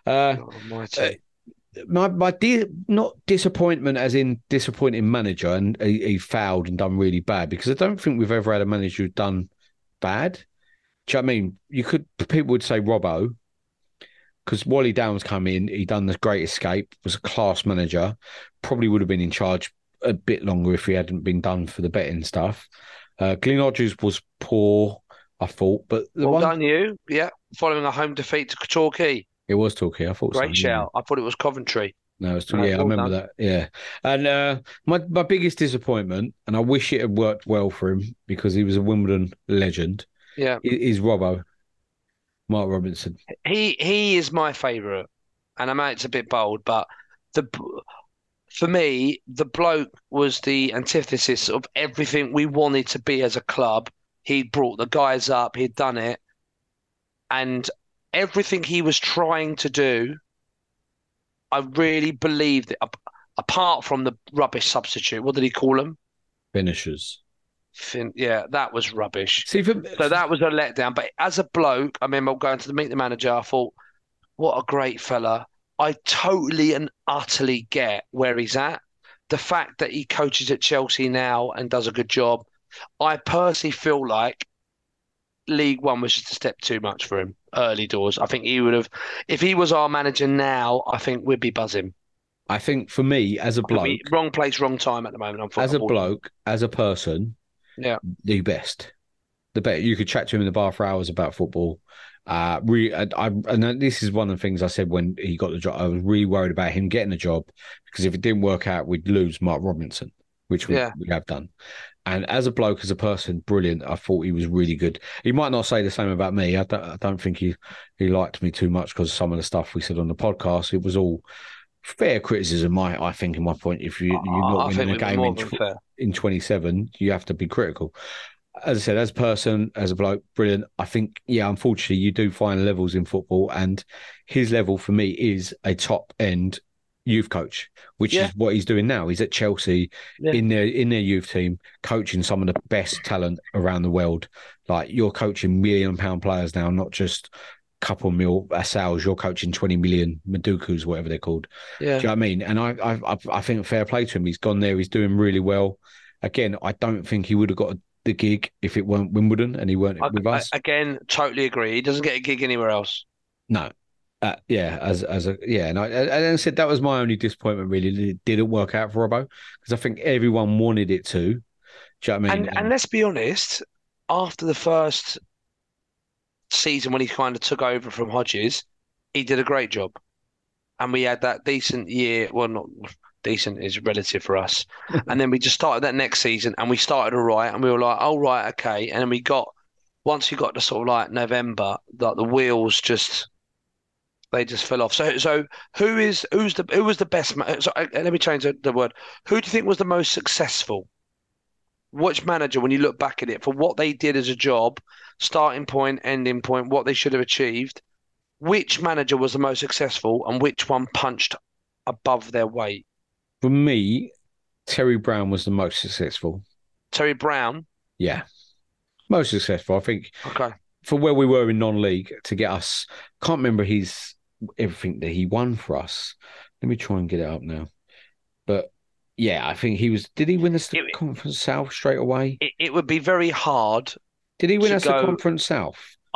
My not disappointment as in disappointing manager, and he fouled and done really bad, because I don't think we've ever had a manager who's done bad. Do you know what I mean? People would say Robbo, because Wally Downs come in, he done the Great Escape, was a class manager, probably would have been in charge a bit longer if he hadn't been done for the betting stuff. Glyn Hodges was poor, I thought, but done you, following a home defeat to Torquay. It was Torquay, I thought. Great shout. I thought it was Coventry. No, it was Torquay. I remember that. Yeah, and my biggest disappointment, and I wish it had worked well for him because he was a Wimbledon legend. Yeah, is Robbo, Mark Robinson. He is my favourite, and I know it's a bit bold, but for me, the bloke was the antithesis of everything we wanted to be as a club. He brought the guys up, he'd done it, and everything he was trying to do, I really believed it. Apart from the rubbish substitute, what did he call them? Finishers. Yeah, that was rubbish. So that was a letdown. But as a bloke, I remember going to meet the manager, I thought, what a great fella. I totally and utterly get where he's at. The fact that he coaches at Chelsea now and does a good job, I personally feel like League One was just a step too much for him early doors. I think he would have, if he was our manager now, I think we'd be buzzing. I think for me, as a bloke, wrong place, wrong time at the moment. As a bloke, as a person, the best. The better. You could chat to him in the bar for hours about football. And this is one of the things I said when he got the job. I was really worried about him getting the job, because if it didn't work out, we'd lose Mark Robinson, which we have done. And as a bloke, as a person, brilliant. I thought he was really good. He might not say the same about me. I don't think he liked me too much because of some of the stuff we said on the podcast. It was all fair criticism, I think, in my point. If you're not winning a game in 27, you have to be critical. As I said, as a person, as a bloke, brilliant. I think, unfortunately, you do find levels in football, and his level for me is a top end youth coach, which Yeah. is what he's doing now. He's at Chelsea Yeah. in their youth team, coaching some of the best talent around the world. Like, you're coaching £1 million players now, not just couple mil sales. You're coaching 20 million Madukus, whatever they're called. Yeah. Do you know what I mean? And I think fair play to him. He's gone there. He's doing really well. Again, I don't think he would have got the gig if it weren't Wimbledon and he weren't with us. Again, totally agree. He doesn't get a gig anywhere else. No. And I said that was my only disappointment, really. It didn't work out for Robbo, because I think everyone wanted it to. Do you know what I mean? And let's be honest, after the first season when he kind of took over from Hodges, he did a great job. And we had that decent year. Well, not decent is relative for us. And then we just started that next season and we started all right. And we were like, oh, right, okay. And then once you got to sort of like November, like the wheels they just fell off. So who was the best? So let me change the word. Who do you think was the most successful? Which manager, when you look back at it, for what they did as a job, starting point, ending point, what they should have achieved, which manager was the most successful and which one punched above their weight? For me, Terry Brown was the most successful. Terry Brown? Yeah. Most successful, I think. Okay. For where we were in non-league, to get us, can't remember everything that he won for us. Let me try and get it up now. But yeah, I think did he win us the Conference South straight away? It would be very hard. Did he win us the Conference South?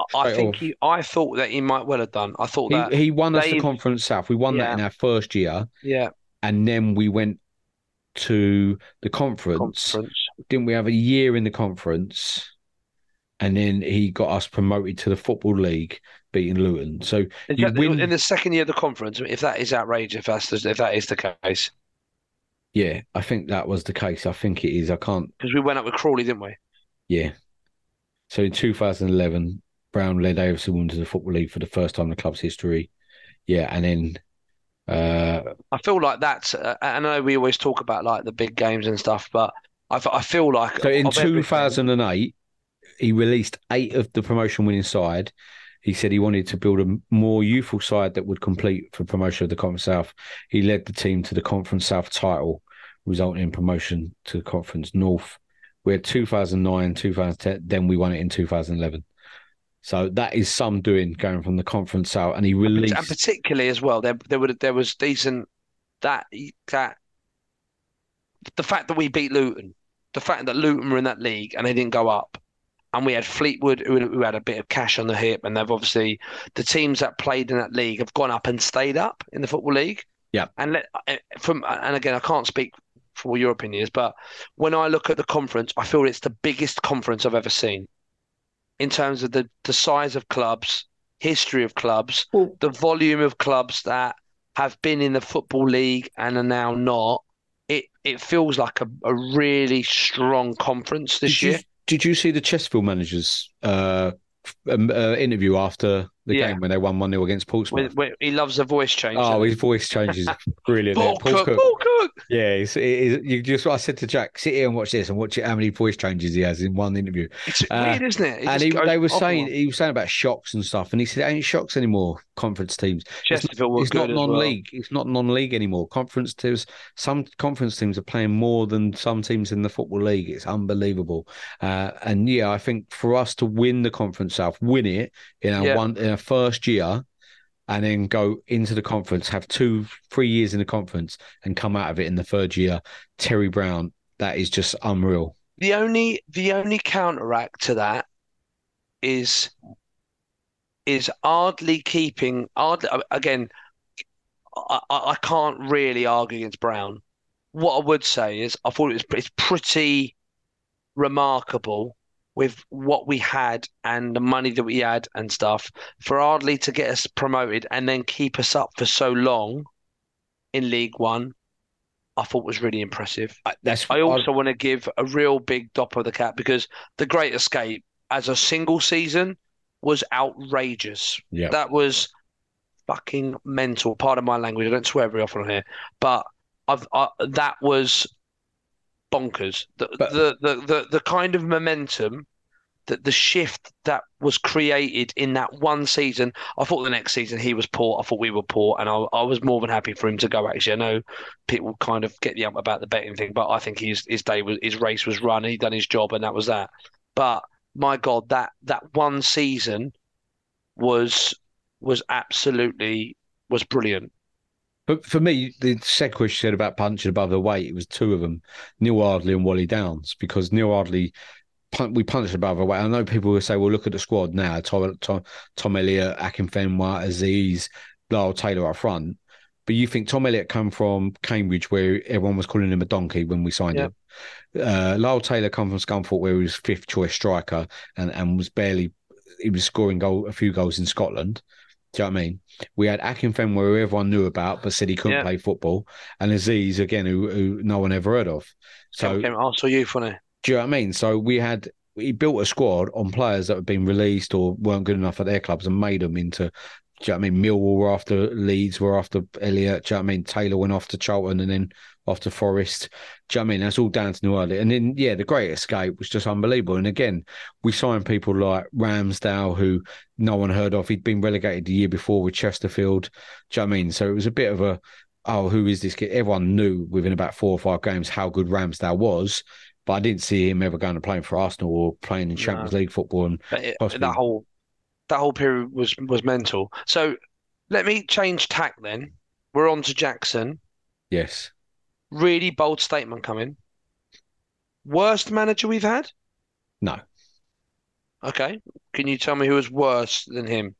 I thought that he might well have done. I thought that he won us the Conference South. We won that in our first year. Yeah. And then we went to the conference. Didn't we have a year in the conference? And then he got us promoted to the Football League, beating Luton. So in the second year of the conference, if that is outrageous, if that is the case. Yeah, I think that was the case. I think it is. I can't... Because we went up with Crawley, didn't we? Yeah. So in 2011, Brown led Avon to the Football League for the first time in the club's history. Yeah, and then... I feel like that's... I know we always talk about like the big games and stuff, but I feel like... So in 2008, he released 8 of the promotion-winning side. He said he wanted to build a more youthful side that would complete for promotion of the Conference South. He led the team to the Conference South title, resulting in promotion to the Conference North. We had 2009, 2010, then we won it in 2011. So that is some doing, going from the Conference South, and he released... And particularly as well, there was decent... The fact that we beat Luton, the fact that Luton were in that league and they didn't go up, and we had Fleetwood, who had a bit of cash on the hip, and they've obviously, the teams that played in that league have gone up and stayed up in the Football League. Yeah. And again, I can't speak for what your opinion is, but when I look at the conference, I feel it's the biggest conference I've ever seen in terms of the size of clubs, history of clubs, the volume of clubs that have been in the Football League and are now not. It feels like a really strong conference this year. Did you see the Chesterfield managers interview after the game when they won 1-0 against Portsmouth? He loves the voice change. Oh, his voice changes brilliant. Paul Cook. Yeah, I said to Jack, sit here and watch this and watch how many voice changes he has in one interview. It's weird, isn't it? He was saying about shocks and stuff, and he said it ain't shocks anymore. Conference teams, Chesterfield it's not non-league. It's not non-league anymore. Conference teams. Some conference teams are playing more than some teams in the Football League. It's unbelievable. And yeah, I think for us to win the Conference South, win it in our first year, and then go into the conference, have 2-3 years in the conference, and come out of it in the third year. Terry Brown, that is just unreal. The only counteract to that is Ardley keeping again. I can't really argue against Brown. What I would say is I thought it's pretty remarkable with what we had and the money that we had and stuff, for Ardley to get us promoted and then keep us up for so long in League One, I thought was really impressive. I also want to give a real big dop of the cap, because the Great Escape as a single season was outrageous. Yeah. That was fucking mental. Pardon my language. I don't swear very often on here, but that was bonkers. The kind of momentum the shift that was created in that one season. I thought the next season he was poor. I thought we were poor, and I was more than happy for him to go. Actually, I know people kind of get the ump about the betting thing, but I think his race was run. He done his job, and that was that. But my God, that one season was absolutely brilliant. But for me, the second question you said about punching above the weight, it was two of them, Neil Ardley and Wally Downs, because Neil Ardley, we punched above the weight. I know people will say, well, look at the squad now. Tom Elliott, Akinfenwa, Aziz, Lyle Taylor up front. But you think Tom Elliott come from Cambridge, where everyone was calling him a donkey when we signed him. Lyle Taylor come from Scunthorpe, where he was fifth choice striker and was he was scoring a few goals in Scotland. Do you know what I mean? We had Akinfenwa, who everyone knew about, but said he couldn't play football, and Aziz again, who no one ever heard of. So Arsenal youth, wasn't it? Do you know what I mean? So he built a squad on players that had been released or weren't good enough at their clubs and made them into. Do you know what I mean? Millwall were after Leeds, were after Elliott. Do you know what I mean? Taylor went off to Charlton and then off to Forest. Do you know what I mean? That's all down to New Ardley. And then, the Great Escape was just unbelievable. And again, we signed people like Ramsdale, who no one heard of. He'd been relegated the year before with Chesterfield. Do you know what I mean? So it was a bit of who is this kid? Everyone knew within about 4 or 5 games how good Ramsdale was. But I didn't see him ever going to play for Arsenal or playing in Champions League football. And that whole period was mental. So let me change tack then. We're on to Jackson. Yes. Really bold statement coming. Worst manager we've had? No. Okay. Can you tell me who was worse than him?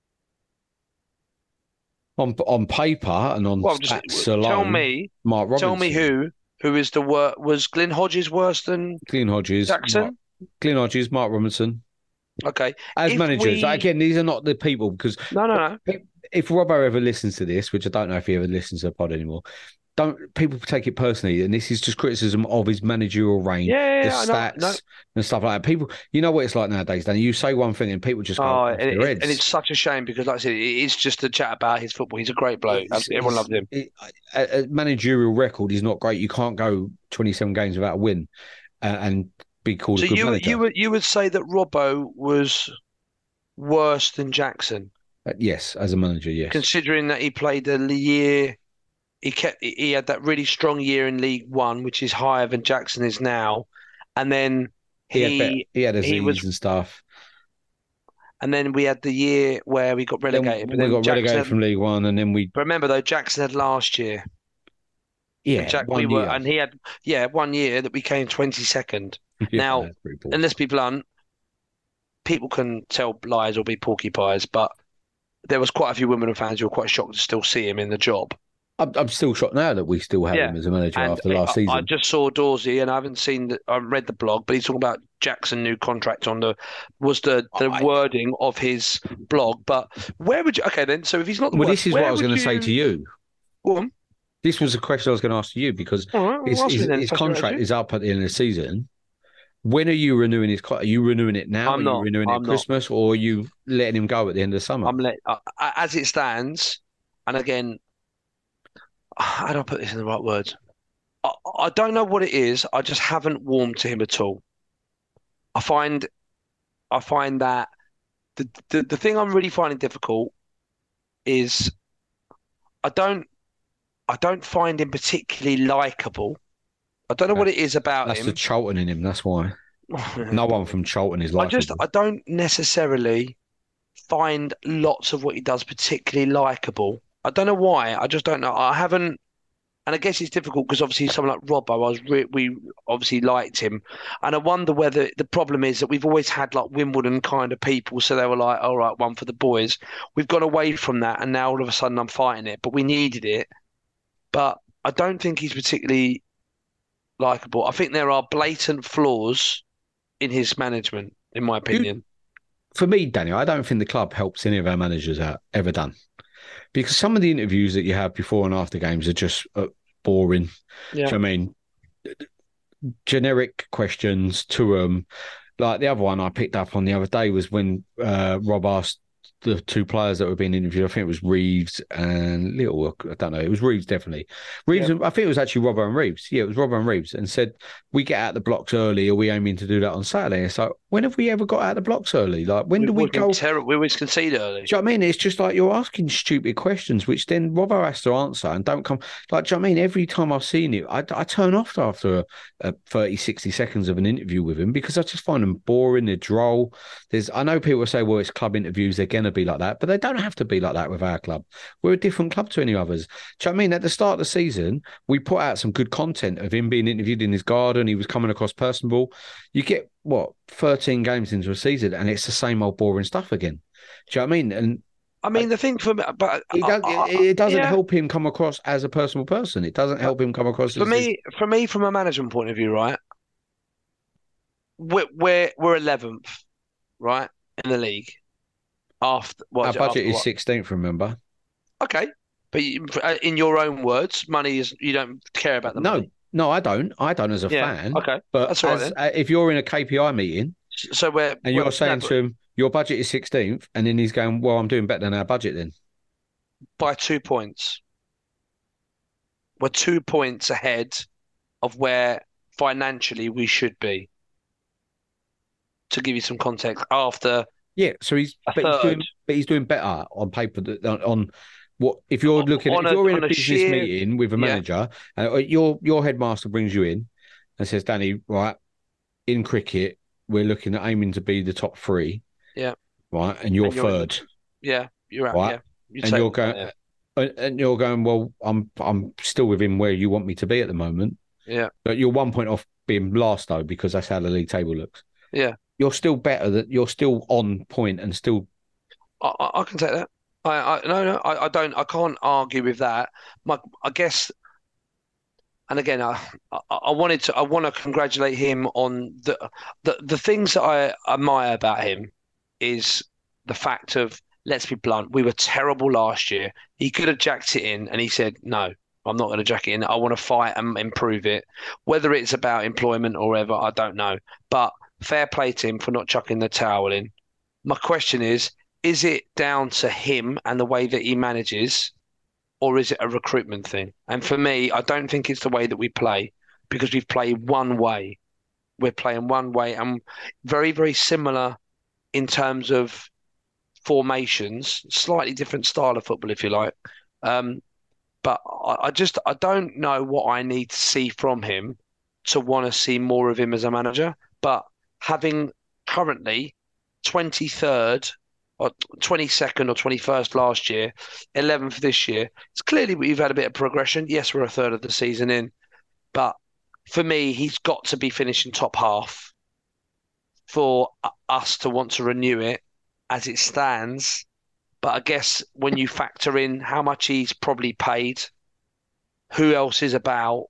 On paper and on stats alone, Mark Robinson. Tell me who is the worst. Was Glyn Hodges worse than Glyn Hodges? Jackson? Glyn Hodges, Mark Robinson. Okay. As managers, again, these are not the people because no. If Robbo ever listens to this, which I don't know if he ever listens to the pod anymore, don't people take it personally? And this is just criticism of his managerial reign, the stats and stuff like that. People, you know what it's like nowadays, Dan. You say one thing and people just go off their heads. And it's such a shame because, like I said, it's just a chat about his football. He's a great bloke. Everyone loves him. A managerial record is not great. You can't go 27 games without a win and be called a good manager. You would say that Robbo was worse than Jackson? Yes, as a manager, yes. Considering that he played a year, he had that really strong year in League One, which is higher than Jackson is now, and then he had Aziz and stuff. And then we had the year where we got relegated. We got relegated from League One, and then we. But remember though, Jackson had last year. Yeah, and he had 1 year that we came 22nd. Now, and let's be blunt, people can tell lies or be porcupines, but there was quite a few Wimbledon fans who were quite shocked to still see him in the job. I'm still shocked now that we still have him as a manager after last season. I just saw Dorsey, and I read the blog, but he's talking about Jackson new contract on the wording of his blog. But where would you? Okay, then. So if he's not, this is what I was going to say to you. Go on. This was a question I was going to ask you because his contract is up at the end of the season. When are you renewing his contract? Are you renewing it now? Are you renewing it at Christmas? Or are you letting him go at the end of the summer? As it stands, and again, how do I put this in the right words? I don't know what it is. I just haven't warmed to him at all. I find that the thing I'm really finding difficult is I don't find him particularly likable. I don't know what it is about him. That's the Charlton in him. That's why. No one from Charlton is likable. I don't necessarily find lots of what he does particularly likable. I don't know why. I just don't know. I haven't, and I guess it's difficult because obviously someone like Robbo, we obviously liked him, and I wonder whether the problem is that we've always had like Wimbledon kind of people, so they were like, all right, one for the boys. We've gone away from that, and now all of a sudden I'm fighting it, but we needed it. But I don't think he's particularly likable. I think there are blatant flaws in his management, in my opinion. For me, Daniel, I don't think the club helps any of our managers out ever done. Because some of the interviews that you have before and after games are just boring. Yeah. Do you know what I mean? Generic questions to them. Like the other one I picked up on the other day was when Rob asked the two players that were being interviewed. I think it was Reeves and Little. I don't know. It was Reeves, definitely. Reeves. I think it was actually Robbo and Reeves. Yeah, it was Robbo and Reeves, and said, "We get out the blocks early. Are we aiming to do that on Saturday?" It's like, when have we ever got out the blocks early? Like, when do we go? We always concede early. Do you know what I mean? It's just like you're asking stupid questions, which then Robbo has to answer and don't come. Like, do you know what I mean? Every time I've seen it, I turn off after 30, 60 seconds of an interview with him because I just find them boring. They're droll. I know people say, well, it's club interviews. They're going to be like that, but they don't have to be like that with our club. We're a different club to any others. Do you know what I mean? At the start of the season, we put out some good content of him being interviewed in his garden. He was coming across personable. You get, 13 games into a season and it's the same old boring stuff again. Do you know what I mean? And I mean, the thing for me, but it doesn't help him come across as a personal person. It doesn't help him come across for me, from a management point of view, right? We're 11th, right, in the league. Our budget is 16th. Remember? Okay, but in your own words, money is, you don't care about the money. No, I don't. I don't as a fan. Okay, but that's all right then. If you're in a KPI meeting, you're saying to him, your budget is 16th, and then he's going, well, I'm doing better than our budget then. By 2 points. We're 2 points ahead of where financially we should be. To give you some context, after so he's doing better on paper on what if you're looking if you're in a business meeting with a manager and your headmaster brings you in and says, Danny, right, in cricket we're looking at aiming to be the top 3. Yeah. Right, and you're third. You're out. Right? Yeah. You're going, well, I'm still within where you want me to be at the moment. Yeah. But you're 1 point off being last though, because that's how the league table looks. Yeah. You're still better, that you're still on point and still I can take that. I don't. I can't argue with that. I guess, and again, I want to congratulate him on the things that I admire about him is the fact of, let's be blunt, we were terrible last year. He could have jacked it in, and he said, no, I'm not going to jack it in. I want to fight and improve it. Whether it's about employment or whatever, I don't know. But fair play to him for not chucking the towel in. My question is it down to him and the way that he manages, or is it a recruitment thing? And for me, I don't think it's the way that we play, because we've played one way. We're playing one way and very, very similar in terms of formations, slightly different style of football, if you like. But I don't know what I need to see from him to want to see more of him as a manager. But having currently 23rd or 22nd or 21st last year, 11th this year, it's clearly we've had a bit of progression. Yes, we're a third of the season in, but for me, he's got to be finishing top half for us to want to renew it as it stands. But I guess when you factor in how much he's probably paid, who else is about,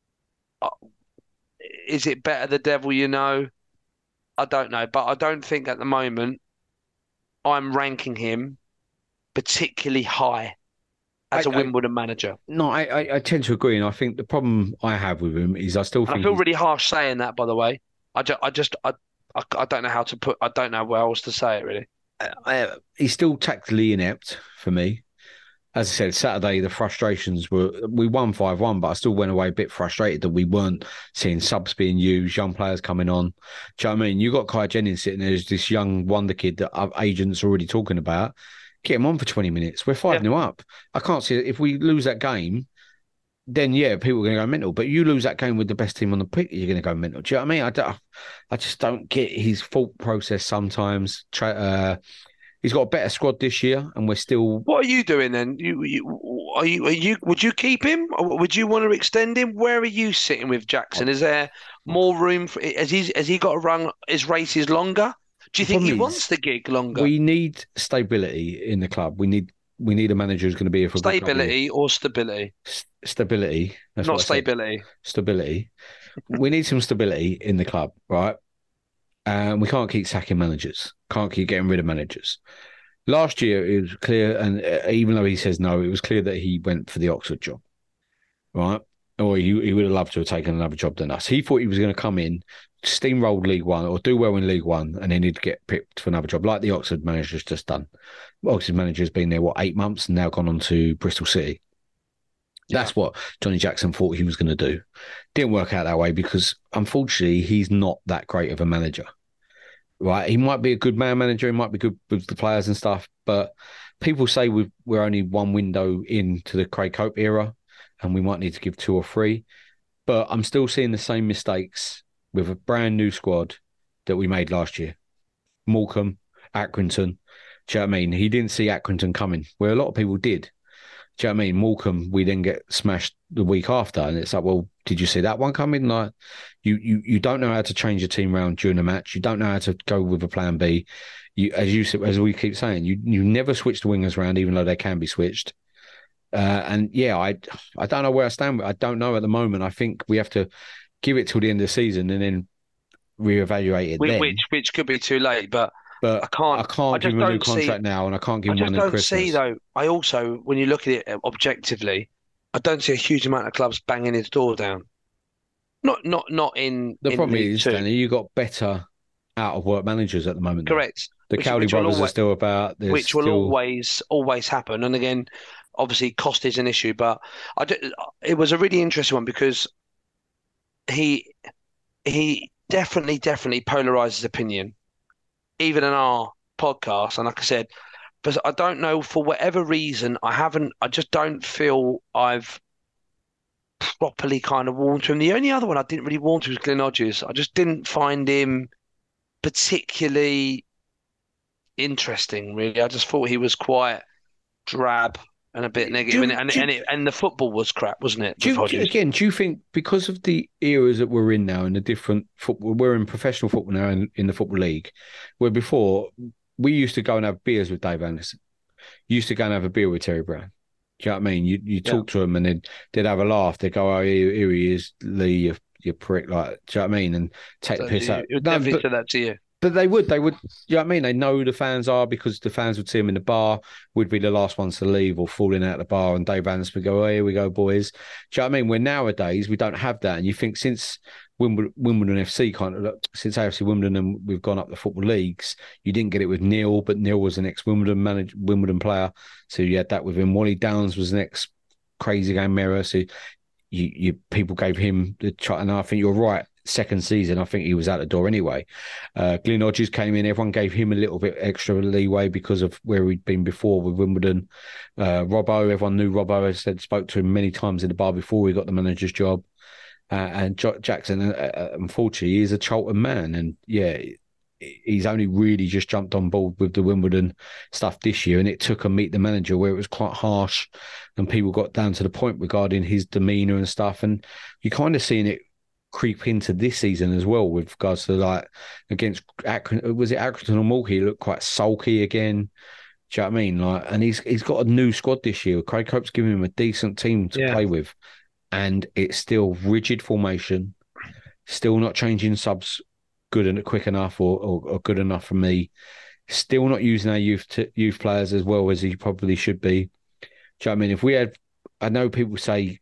is it better the devil you know? I don't know. But I don't think at the moment I'm ranking him particularly high as a Wimbledon manager. No, I tend to agree. And I think the problem I have with him is I feel really harsh saying that, by the way. I don't know how to put, I don't know where else to say it really. He's still tactically inept for me. As I said, Saturday, the frustrations we won 5-1, but I still went away a bit frustrated that we weren't seeing subs being used, young players coming on. Do you know what I mean? You got Kai Jennings sitting there as this young wonder kid that our agents are already talking about. Get him on for 20 minutes. We're 5-0 up. I can't see it. If we lose that game, then people are going to go mental. But you lose that game with the best team on the pitch, you're going to go mental. Do you know what I mean? I just don't get his thought process sometimes. He's got a better squad this year, and we're still. What are you doing then? Would you keep him, or would you want to extend him? Where are you sitting with Jackson? Is there more room for? Has he got to run his races longer? Do you think he wants the gig longer? We need stability in the club. We need a manager who's going to be here for stability or stability. Stability, not stability. Stability. We need some stability in the club, right? And we can't keep sacking managers. Can't keep getting rid of managers. Last year, it was clear, and even though he says no, it was clear that he went for the Oxford job, right? Or he would have loved to have taken another job than us. He thought he was going to come in, steamroll League One or do well in League One, and then he'd get picked for another job, like the Oxford manager's just done. Oxford manager's been there, 8 months, and now gone on to Bristol City. That's what Johnny Jackson thought he was going to do. Didn't work out that way because, unfortunately, he's not that great of a manager. Right? He might be a good man manager. He might be good with the players and stuff. But people say we're only one window into the Craig Cope era and we might need to give 2 or 3. But I'm still seeing the same mistakes with a brand new squad that we made last year. Morecambe, Accrington. Do you know what I mean? He didn't see Accrington coming, where a lot of people did. Do you know what I mean? Morecambe, we then get smashed the week after. And it's like, well, did you see that one coming? Like, you don't know how to change your team around during a match. You don't know how to go with a plan B. As we keep saying, you never switch the wingers around, even though they can be switched. And yeah, I don't know where I stand. I don't know at the moment. I think we have to give it till the end of the season and then reevaluate it then. Which could be too late, but I can't give him a new contract now, and I can't give him one in Christmas. I just don't see, though. I also, when you look at it objectively, I don't see a huge amount of clubs banging his door down. Not in. The problem is, Danny, you got better out of work managers at the moment. Correct. The Cowley brothers are still about. Which will always happen, and again, obviously, cost is an issue. But it was a really interesting one because he definitely polarizes opinion, even in our podcast. And like I said, but I don't know, for whatever reason, I just don't feel I've properly kind of warmed to him. The only other one I didn't really warm to was Glyn Hodges. I just didn't find him particularly interesting, really. I just thought he was quite drab and a bit negative, and the football was crap, wasn't it? Do you think because of the eras that we're in now and the different football, we're in professional football now in the Football League, where before we used to go and have beers with Dave Anderson, you used to go and have a beer with Terry Brown. Do you know what I mean? You talk to them and they'd have a laugh. They'd go, "Oh, here he is, Lee, you prick!" Like, do you know what I mean? And take the piss out. It would definitely say that to you. But they would, you know what I mean? They know who the fans are because the fans would see him in the bar, would be the last ones to leave or falling out of the bar, and Dave Anderson would go, "Oh, here we go, boys." Do you know what I mean? Where nowadays we don't have that. And you think since Wimbledon FC since AFC Wimbledon and we've gone up the football leagues, you didn't get it with Neil, but Neil was an ex-Wimbledon Wimbledon player. So you had that with him. Wally Downs was an ex-Crazy Game mirror. So you people gave him the try. And I think you're right. Second season, I think he was out the door anyway. Glyn Hodges came in. Everyone gave him a little bit extra leeway because of where he'd been before with Wimbledon. Robbo, everyone knew Robbo. As I said, spoke to him many times in the bar before he got the manager's job. And Jackson, unfortunately, is a Charlton man. And yeah, he's only really just jumped on board with the Wimbledon stuff this year. And it took a meet the manager where it was quite harsh and people got down to the point regarding his demeanour and stuff. And you're kind of seeing it creep into this season as well with regards to, like, against was it Accrington or Morecambe? He looked quite sulky again. Do you know what I mean? Like, and he's got a new squad this year. Craig Cope's giving him a decent team to play with, and it's still rigid formation, still not changing subs good and quick enough or good enough for me. Still not using our youth players as well as he probably should be. Do you know what I mean? If we had, I know people say,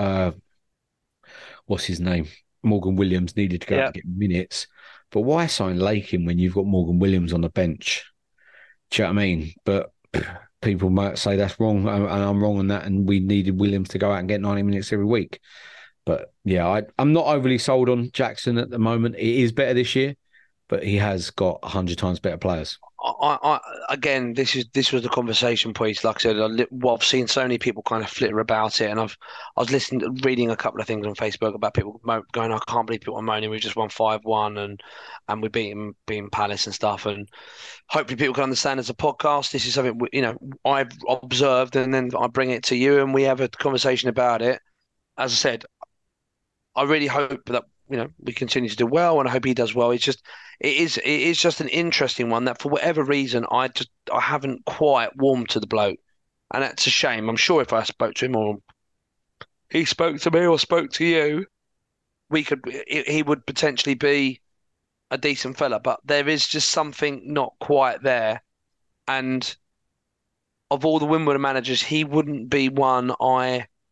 what's his name? Morgan Williams needed to go out and get minutes, but why sign Lakin when you've got Morgan Williams on the bench? Do you know what I mean? But people might say that's wrong, and I'm wrong on that, and we needed Williams to go out and get 90 minutes every week. But yeah, I'm not overly sold on Jackson at the moment. It is better this year, but he has got 100 times better players. Again, this was the conversation piece. Like I said, I've seen so many people kind of flitter about it, and I was reading a couple of things on Facebook about people going, "I can't believe people are moaning. We just won 5-1 and we beating Palace and stuff." And hopefully, people can understand as a podcast, this is something I've observed, and then I bring it to you, and we have a conversation about it. As I said, I really hope that we continue to do well, and I hope he does well. It is just an interesting one that for whatever reason I haven't quite warmed to the bloke, and that's a shame. I'm sure if I spoke to him or he spoke to me or spoke to you, he would potentially be a decent fella. But there is just something not quite there, and of all the Wimbledon managers, he wouldn't be one I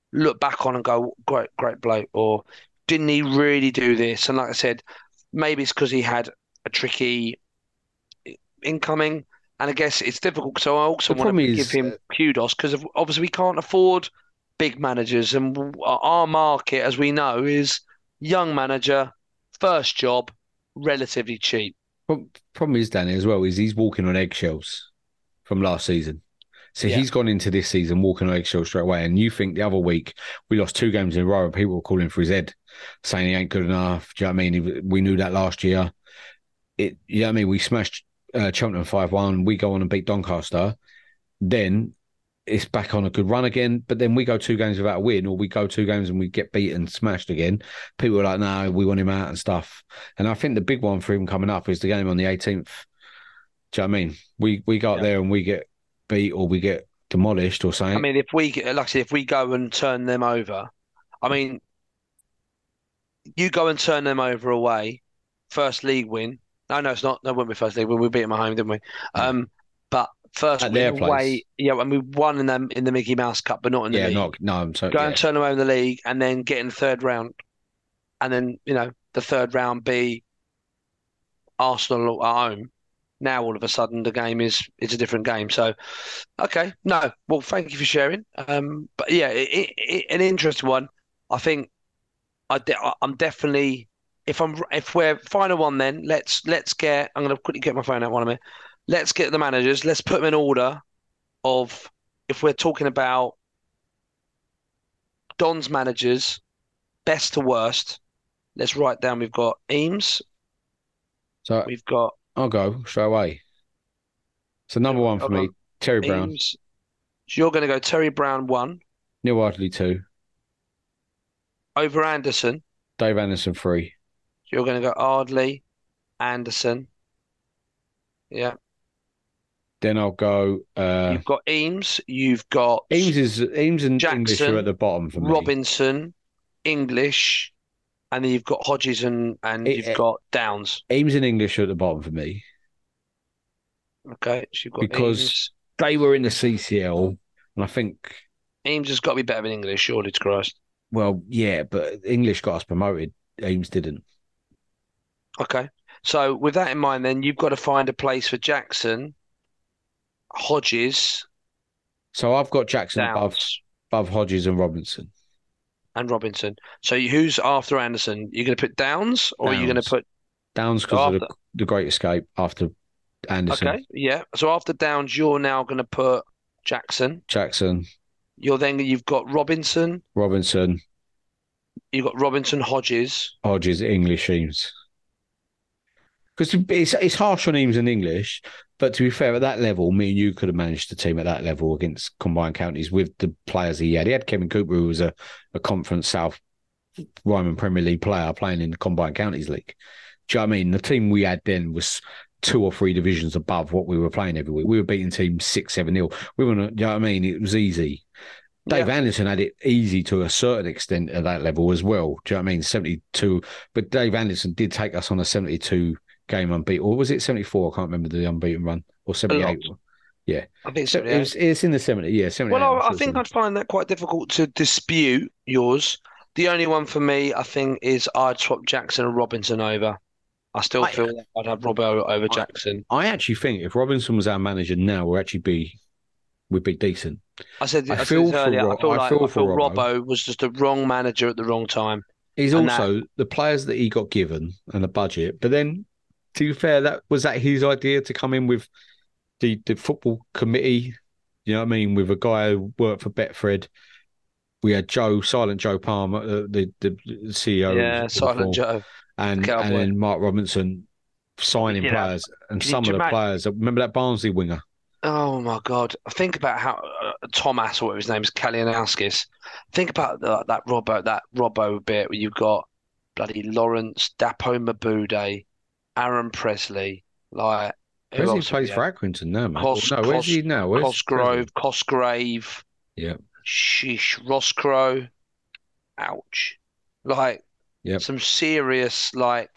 look back on and go, great bloke, or didn't he really do this? And like I said, maybe it's because he had a tricky incoming. And I guess it's difficult. So I also The want problem to is, give him kudos because obviously we can't afford big managers, and our market, as we know, is young manager, first job, relatively cheap. problem is, Danny, as well, is he's walking on eggshells from last season. So Yeah. he's gone into this season walking on eggshells straight away. And you think the other week we lost 2 games in a row and people were calling for his head, saying he ain't good enough. Do you know what I mean? We knew that last year. You know what I mean? We smashed Cheltenham 5-1. We go on and beat Doncaster. Then it's back on a good run again. But then we go 2 games without a win, or we go 2 games and we get beaten, smashed again. People are like, no, we want him out and stuff. And I think the big one for him coming up is the game on the 18th. Do you know what I mean? We go up there and we get beat or we get demolished or something. I mean, if we go and turn them over, I mean, you go and turn them over away, first league win. No, it's not. No, it wouldn't be first league win. We beat them at home, didn't we? But first At win their away, place. yeah, and we won in the Mickey Mouse Cup, but not in the league. I'm sorry. Go and turn them over in the league, and then get in the third round, and then the third round be Arsenal at home. Now all of a sudden the game it's a different game. So, okay, no, well, thank you for sharing. But yeah, an interesting one. I think I'm definitely if we're final one, then let's get. I'm going to quickly get my phone out one minute. Let's get the managers. Let's put them in order of if we're talking about Don's managers, best to worst. Let's write down. We've got Eames. So We've got. I'll go straight away. So number one for me, Terry Brown. Eames. So you're going to go Terry Brown 1. Neil Ardley 2. Over Anderson. Dave Anderson 3. So you're going to go Ardley, Anderson. Yeah. Then I'll go. You've got Eames. You've got Eames and Jackson, English are at the bottom for me. Robinson, English, and then you've got Hodges and you've got Downs. Eames and English are at the bottom for me. Okay, so you've got Because Eames. they were in the CCL, and I think. Eames has got to be better than English, surely to Christ. Well, yeah, but English got us promoted. Eames didn't. Okay, so with that in mind, then you've got to find a place for Jackson, Hodges. So I've got Jackson Downs. above Hodges and Robinson. And Robinson. So who's after Anderson? You're going to put Downs, or are you going to put Downs because of the Great Escape after Anderson? Okay, yeah. So after Downs, you're now going to put Jackson. You've got Robinson. You've got Robinson, Hodges, English, Eames. Because it's harsh on Eames and English, but to be fair, at that level, me and you could have managed the team at that level against combined counties with the players he had. He had Kevin Cooper, who was a Conference South Ryman Premier League player playing in the Combined Counties League. Do you know what I mean? The team we had then was 2 or 3 divisions above what we were playing every week. We were beating teams 6-7-0. We were, you know what I mean? It was easy. Dave Anderson had it easy to a certain extent at that level as well. Do you know what I mean? 72. But Dave Anderson did take us on a 72 game unbeaten. Or was it 74? I can't remember the unbeaten run. Or 78. Yeah. I think it's in the 70. Yeah, 78. Well, I think I'd find that quite difficult to dispute yours. The only one for me, I think, is I'd swap Jackson and Robinson over. I still feel that I'd have Robbo over Jackson. I actually think if Robinson was our manager now, we'd be decent. I said earlier, I feel Robbo was just the wrong manager at the wrong time. He's also the players that he got given and the budget. But then, to be fair, was that his idea to come in with the football committee? You know what I mean? With a guy who worked for Betfred. We had Silent Joe Palmer, the CEO. Yeah, Silent Joe. And then Mark Robinson signing players. And some of the players, remember that Barnsley winger? Oh my God! Think about how Thomas, or whatever his name is, Kalinowskis. Think about that Robbo bit where you've got bloody Lawrence, Dapo Mabude, Aaron Presley, like Presley plays for Accrington now, man. Where's he now? Cosgrave. Yeah. Sheesh, Roscrow. Ouch! Like some serious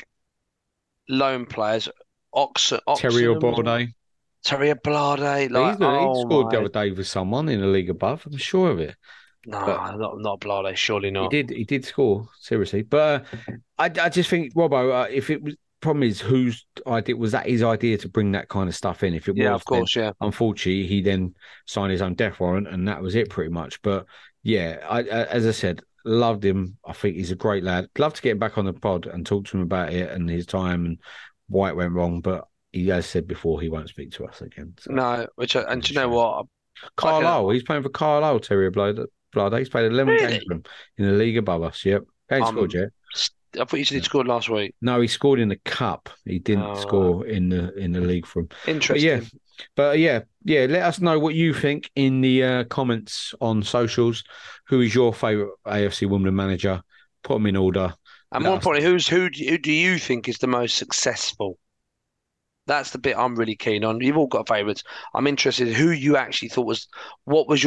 loan players. Terry O'Borde. Terry Blade, he scored the other day with someone in the league above. I'm sure of it. No, But not Blade, surely not. he did score seriously. But I just think Robbo, if it was problem is whose idea was that his idea to bring that kind of stuff in. If it Yeah, was, of course, then yeah. unfortunately he then signed his own death warrant, and that was it pretty much. But yeah, as I said, loved him. I think he's a great lad. Love to get him back on the pod and talk to him about it and his time and why it went wrong. But he has said before he won't speak to us again. So. No, and do you know what? Carlisle, he's playing for Carlisle, Terry Blood. He's played 11 games for him in the league above us. Yep. He ain't scored yet. I thought you said he scored last week. No, he scored in the cup. He didn't score in the league for him. Interesting. But yeah. Let us know what you think in the comments on socials. Who is your favourite AFC Women manager? Put them in order. And more importantly, who do you think is the most successful? That's the bit I'm really keen on. You've all got favourites. I'm interested in who you actually thought what was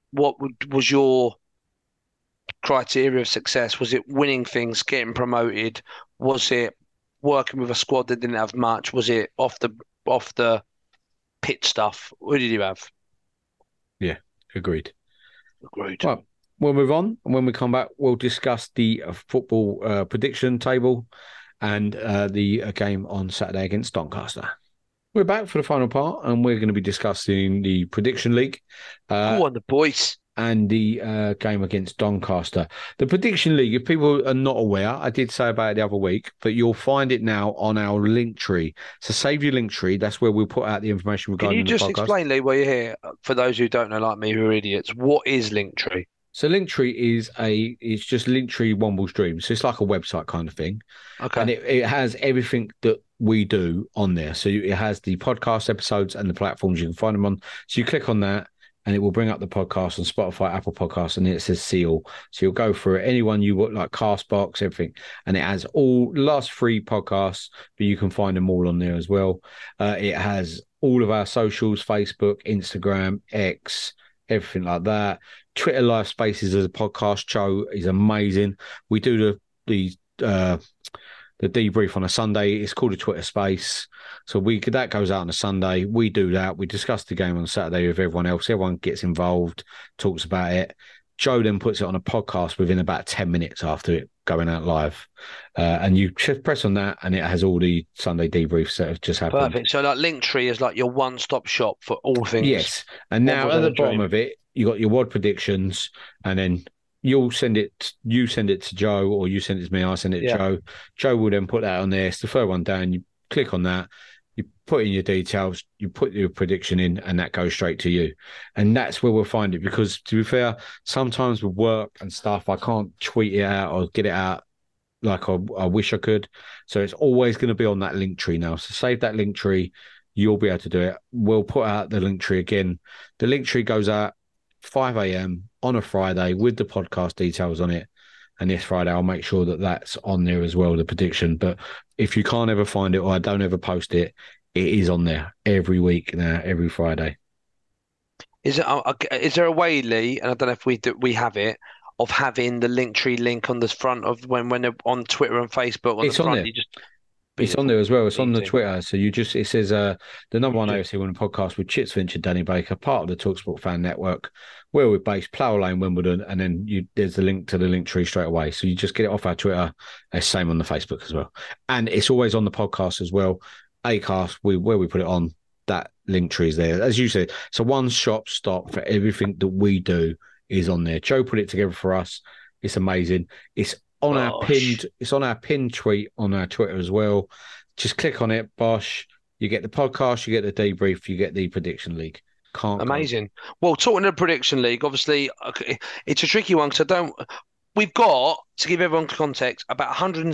your criteria of success? Was it winning things, getting promoted? Was it working with a squad that didn't have much? Was it off the pit stuff? What did you have? Yeah, agreed. Well, we'll move on, and when we come back, we'll discuss the football prediction table and the game on Saturday against Doncaster. We're back for the final part, and we're going to be discussing the prediction league. Go on, the boys. And the game against Doncaster. The prediction league, if people are not aware, I did say about it the other week, but you'll find it now on our link tree. So save your link tree. That's where we'll put out the information regarding the podcast. Can you just explain, Lee, while you're here, for those who don't know, like me, who are idiots, what is Linktree? So Linktree it's just Linktree Womble's Dream. So it's like a website kind of thing. Okay. And it has everything that we do on there. So it has the podcast episodes and the platforms you can find them on. So you click on that, and it will bring up the podcast on Spotify, Apple Podcasts, and it says seal. So you'll go for it. Anyone you want, like Castbox, everything. And it has all last 3 podcasts, but you can find them all on there as well. It has all of our socials, Facebook, Instagram, X, everything like that. Twitter Live Spaces as a podcast show is amazing. We do the debrief on a Sunday. It's called a Twitter Space. So that goes out on a Sunday. We do that. We discuss the game on Saturday with everyone else. Everyone gets involved, talks about it. Joe then puts it on a podcast within about 10 minutes after it going out live. And you just press on that, and it has all the Sunday debriefs that have just happened. Perfect. So like Linktree is like your one-stop shop for all things. Yes. And now at the bottom of it, you got your WOD predictions, and then you send it to Joe, or you send it to me, I send it to Joe. Joe will then put that on there. It's the third one down. You click on that, you put in your details, you put your prediction in, and that goes straight to you. And that's where we'll find it, because to be fair, sometimes with work and stuff, I can't tweet it out or get it out like I wish I could. So it's always going to be on that link tree now. So save that link tree. You'll be able to do it. We'll put out the link tree again. The link tree goes out 5 a.m. on a Friday with the podcast details on it. And this Friday, I'll make sure that that's on there as well, the prediction. But if you can't ever find it, or I don't ever post it, it is on there every week now, every Friday. Is there a way, Lee, and I don't know if we have it, of having the Linktree link on the front of when they're on Twitter and Facebook? It's on there. It's on there as well. It's on the Twitter. So it says the number one AFC Women podcast with Chits Finch and Danny Baker, part of the TalkSport Fan Network, where we're based, Plough Lane, Wimbledon, and then there's the link to the link tree straight away. So you just get it off our Twitter. It's same on the Facebook as well. And it's always on the podcast as well. Acast, where we put it on, that link tree is there. As you said, so one shop stop for everything that we do is on there. Joe put it together for us. It's amazing. It's on our pinned tweet on our Twitter as well. Just click on it, Bosh. You get the podcast, you get the debrief, you get the prediction league. Amazing. Well, talking of the prediction league, obviously it's a tricky one because we've got, to give everyone context, about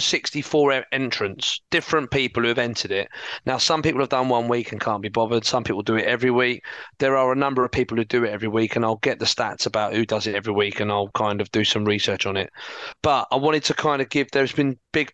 164 entrants, different people who have entered it. Now, some people have done 1 week and can't be bothered. Some people do it every week. There are a number of people who do it every week, and I'll get the stats about who does it every week, and I'll kind of do some research on it. But I wanted to kind of there's been big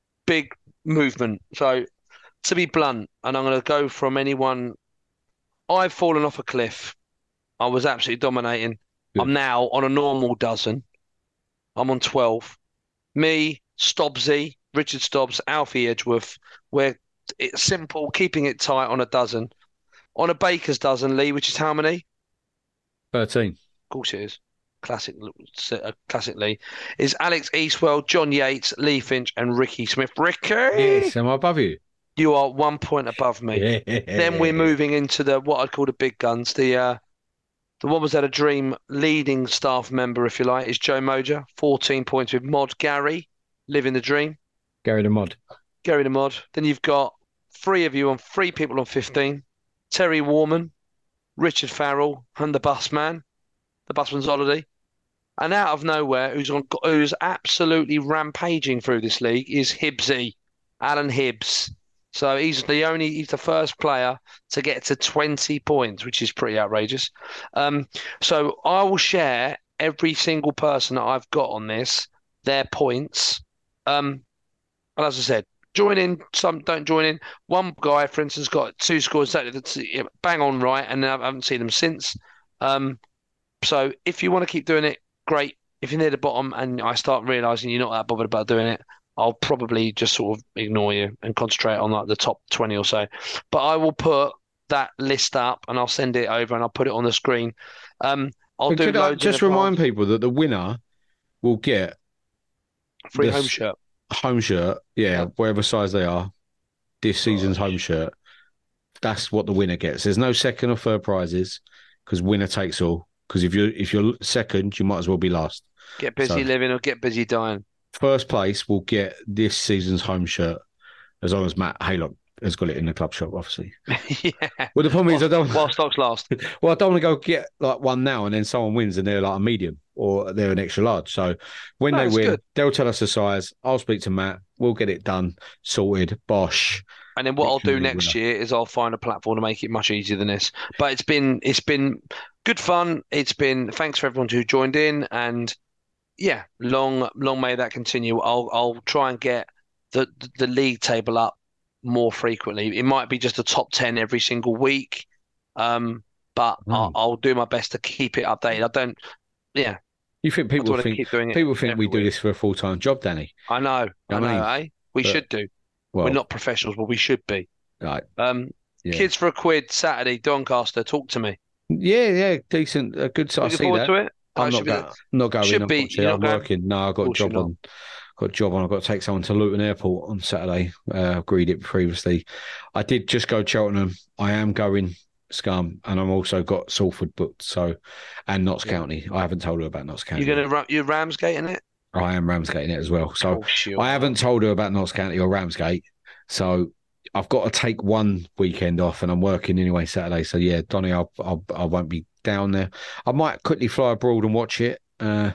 movement. So, to be blunt, and I'm going to go from anyone, I've fallen off a cliff. I was absolutely dominating. Good. I'm now on a normal dozen. I'm on 12. Me, Stobbsy, Richard Stobbs, Alfie Edgeworth. It's simple, keeping it tight on a dozen. On a baker's dozen, Lee, which is how many? 13. Of course it is. classically, is Alex Eastwell, John Yates, Lee Finch, and Ricky Smith. Ricky, Yes, am I above you? you are 1 point above me. Yeah. Then we're moving into what I'd call the big guns. The one was at a dream leading staff member, if you like, is Joe Moja, 14 points with Mod Gary, living the dream. Gary the Mod. Gary the Mod. Then you've got three people on 15. Terry Warman, Richard Farrell, and the Busman. The Busman's holiday. And out of nowhere, who's absolutely rampaging through this league is Hibbsy, Alan Hibbs. So he's the first player to get to 20 points, which is pretty outrageous. So I will share every single person that I've got on this, their points. And as I said, join in, some don't join in. One guy, for instance, got 2 scores that's bang on right, and I haven't seen them since. So if you want to keep doing it, great. If you're near the bottom and I start realising you're not that bothered about doing it, I'll probably just sort of ignore you and concentrate on like the top 20 or so. But I will put that list up and I'll send it over and I'll put it on the screen. Just remind people that the winner will get free home shirt. Home shirt, yeah, whatever size they are. This season's home shirt. That's what the winner gets. There's no second or third prizes because winner takes all. Because if you're second, you might as well be last. Get busy living or get busy dying. First place will get this season's home shirt, as long as Matt Haylock has got it in the club shop, obviously. Yeah. Well, the problem is while stocks last. Well, I don't want to go get like one now and then someone wins and they're like a medium or they're an extra large. So when they win, they'll tell us the size. I'll speak to Matt. We'll get it done, sorted, bosh. And then what I'll do next year is I'll find a platform to make it much easier than this. But it's been good fun. It's been thanks for everyone who joined in, and yeah, long may that continue. I'll try and get the league table up more frequently. It might be just a top 10 every single week, but I'll do my best to keep it updated. I don't, yeah. You think people think we do this for a full-time job, Danny? I know, We should do. Well, we're not professionals, but we should be. Right. Kids for a quid Saturday, Doncaster. Talk to me. Yeah, decent, a good size. Looking forward to it. I'm not going. Should be. I'm working. No, I've got a job on. I've got to take someone to Luton Airport on Saturday. Agreed it previously. I did just go Cheltenham. I am going Scum, and I'm also got Salford booked. And Notts County. I haven't told her about Notts County. You're Ramsgating it? I am Ramsgating it as well. So I haven't told her about Notts County or Ramsgate. So I've got to take one weekend off, and I'm working anyway Saturday. So yeah, Donny, I won't be down there. I might quickly fly abroad and watch it. Well,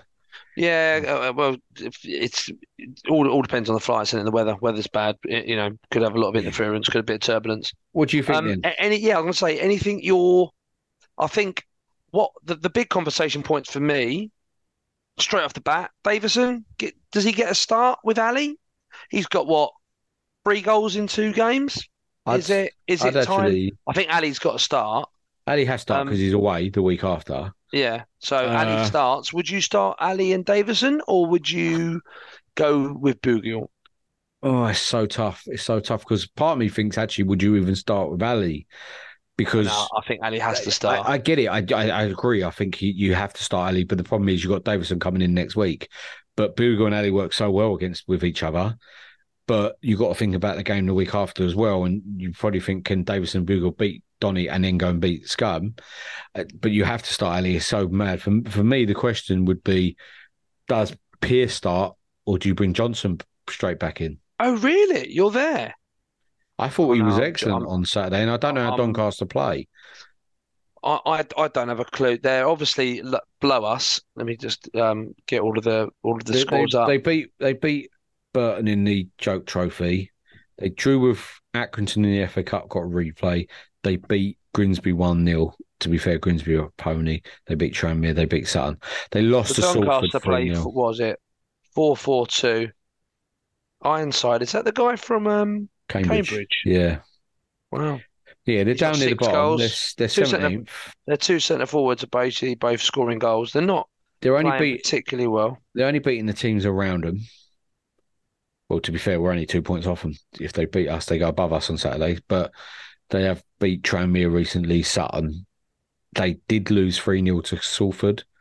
it's all depends on the flights and the weather. Weather's bad, could have a lot of interference, could have a bit of turbulence. What do you think then? I'm going to say anything. I think what the big conversation points for me, straight off the bat, Davison, does he get a start with Ali? He's got 3 goals in 2 games? Is it time? I think Ali's got to start. Ali has to start because he's away the week after. Yeah, so Ali starts. Would you start Ali and Davison, or would you go with Bougiel? Oh, it's so tough. It's so tough because part of me thinks, actually, would you even start with Ali? Because I think Ali has to start. I get it. I agree. I think you have to start Ali, but the problem is you've got Davison coming in next week. But Bougiel and Ali work so well with each other. But you've got to think about the game the week after as well. And you probably think, can Davison and Bougiel beat Donny and then go and beat Scum? But you have to start Ali. It's so mad. For me, the question would be, does Pearce start or do you bring Johnson straight back in? Oh, really? You're there? I thought he was excellent on Saturday, and I don't know how Doncaster play. I don't have a clue. They're obviously below us. Let me just get all of the scores up. They beat Burton in the Joke Trophy. They drew with Accrington in the FA Cup, got a replay. They beat Grimsby 1-0. To be fair, Grimsby are a pony. They beat Tranmere. They beat Sutton. They lost to Salford 3-0. What was it? 4-4-2. Ironside. Is that the guy from Cambridge? Yeah. Wow. Yeah, they're down near the bottom. They're 17th. Their 2 centre forwards are basically both scoring goals. They're not playing particularly well. They're only beating the teams around them. Well, to be fair, we're only 2 points off them. If they beat us, they go above us on Saturday. But they have beat Tranmere recently, Sutton. They did lose 3-0 to Salford.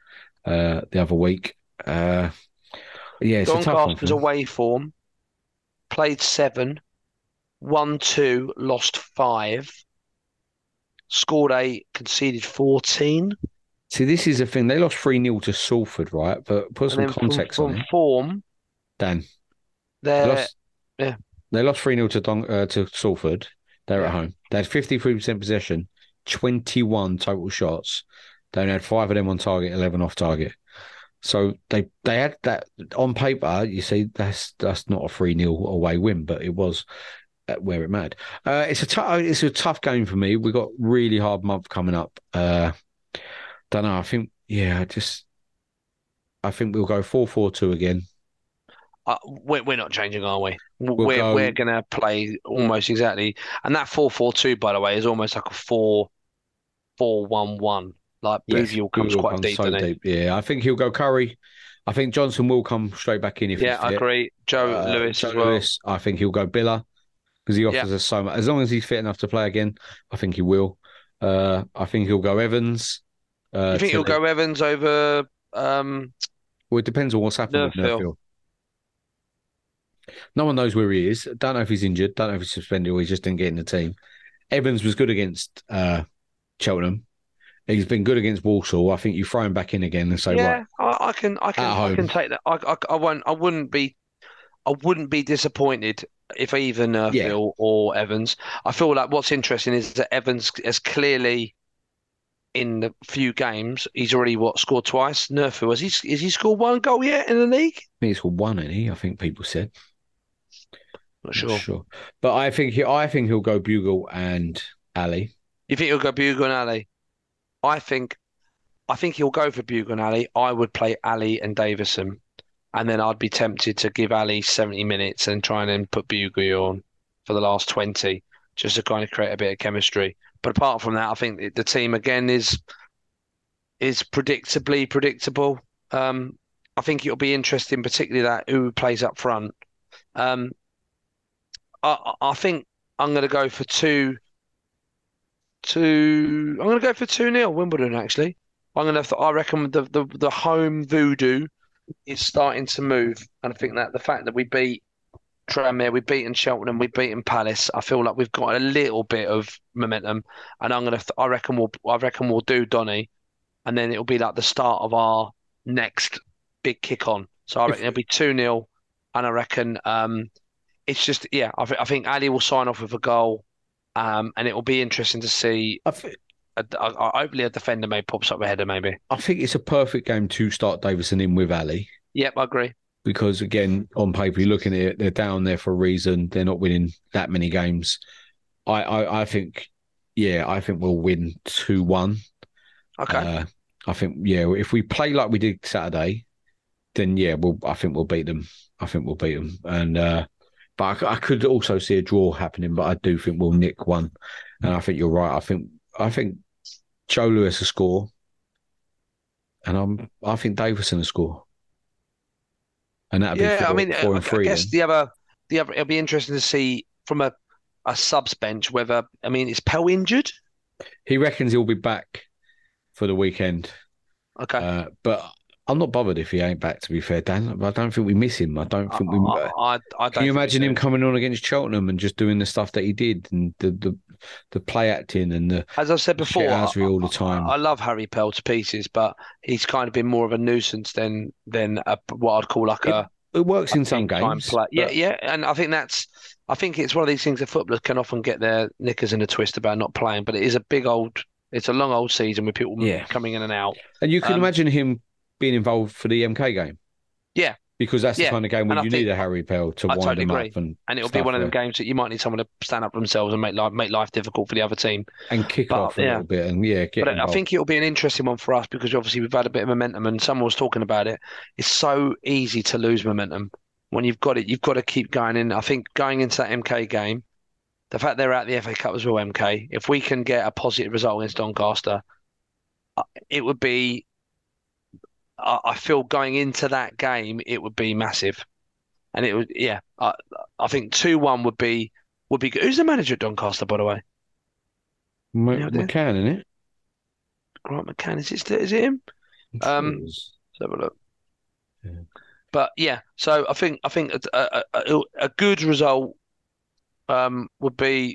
the other week. Yeah, it's a tough one for Doncaster's them. away form, played 7, won 2, lost 5, scored 8, conceded 14. See, this is the thing. They lost 3-0 to Salford, right? But put And some then context on from it. form, Dan, they're they lost 3-0 to Salford. They're at home. They had 53% possession, 21 total shots. They only had 5 of them on target, 11 off target. So they had that on paper. You see, that's not a 3-0 away win, but it was where it mattered. It's a tough game for me. We've got really hard month coming up. Don't know. I think we'll go 4-4-2 again. we're not changing, are we? We'll We're going to play almost exactly. And that 4-4-2, by the way, is almost like a 4-4-1-1. Like Bouvier comes quite deep, so doesn't he? deep. Yeah, I think he'll go Curry. I think Johnson will come straight back in if he's Yeah, I fit. agree. Joe Lewis as well. Lewis, I think he'll go Billa because he offers us so much. As long as he's fit enough to play again, I think he will. I think he'll go Evans. You think he'll go Evans over Well, it depends on what's happening with Nerfville? Nerfville. No one knows where he is. Don't know if he's injured. Don't know if he's suspended or he just didn't get in the team. Evans was good against Cheltenham. He's been good against Walsall. I think you throw him back in again and say, right, I can take that. I wouldn't be disappointed if either Nerfville or Evans. I feel like what's interesting is that Evans has clearly in the few games he's already scored twice. Nerfville has he scored 1 goal yet in the league? I think he's called 1, isn't he? I think people said. Not sure. But I think he'll go Bugle and Ali. You think he'll go Bugle and Ali? I think he'll go for Bugle and Ali. I would play Ali and Davison, and then I'd be tempted to give Ali 70 minutes and try and then put Bugle on for the last 20, just to kind of create a bit of chemistry. But apart from that, I think the team again is predictably predictable. I think it'll be interesting, particularly that who plays up front. I think I'm going to go for 2-2. I'm going to go for 2-0 Wimbledon. Actually, I reckon the home voodoo is starting to move, and I think that the fact that we beat Tranmere, we've beaten Cheltenham, we've beaten Palace. I feel like we've got a little bit of momentum, and I reckon we'll do Donny, and then it'll be like the start of our next big kick on. So I reckon it'll be 2-0, and I reckon it's just I think Ali will sign off with a goal, and it will be interesting to see. Hopefully a defender may pops up a header maybe. I think it's a perfect game to start Davison in with Ali. Yep, I agree. Because again, on paper, you're looking at it, they're down there for a reason. They're not winning that many games. I think we'll win 2-1. Okay. I think if we play like we did Saturday, then I think we'll beat them. And but I could also see a draw happening, but I do think we'll nick one. And I think you're right. I think Joe Lewis will score, and I think Davison will score. And that'd be 4 and 3. I guess the other, it'll be interesting to see from a subs bench whether, is Pell injured? He reckons he'll be back for the weekend. Okay. But I'm not bothered if he ain't back, to be fair, Dan. I don't think we miss him. I don't think we. I don't can you imagine him coming on against Cheltenham and just doing the stuff that he did and the play acting and the. As I've said before, all the time. I love Harry Pell to pieces, but he's kind of been more of a nuisance than what I'd call It works in some games. Yeah, and I think it's one of these things that footballers can often get their knickers in a twist about not playing, but it's a long old season with people coming in and out. And you can imagine him being involved for the MK game. Yeah. Because that's the kind of game where you need a Harry Pell to wind him up. And it'll be one of them games that you might need someone to stand up for themselves and make life difficult for the other team. And kick off a little bit and get But involved. I think it'll be an interesting one for us because obviously we've had a bit of momentum and someone was talking about it. It's so easy to lose momentum. When you've got it, you've got to keep going in. I think going into that MK game, the fact they're out the FA Cup as well, MK, if we can get a positive result against Doncaster, it would be... I feel going into that game, it would be massive. And it would, I think 2-1 would be good. Who's the manager at Doncaster, by the way? McCann, isn't it? Grant McCann. Is it him? Let's have a look. Yeah. But yeah, so I think a good result would be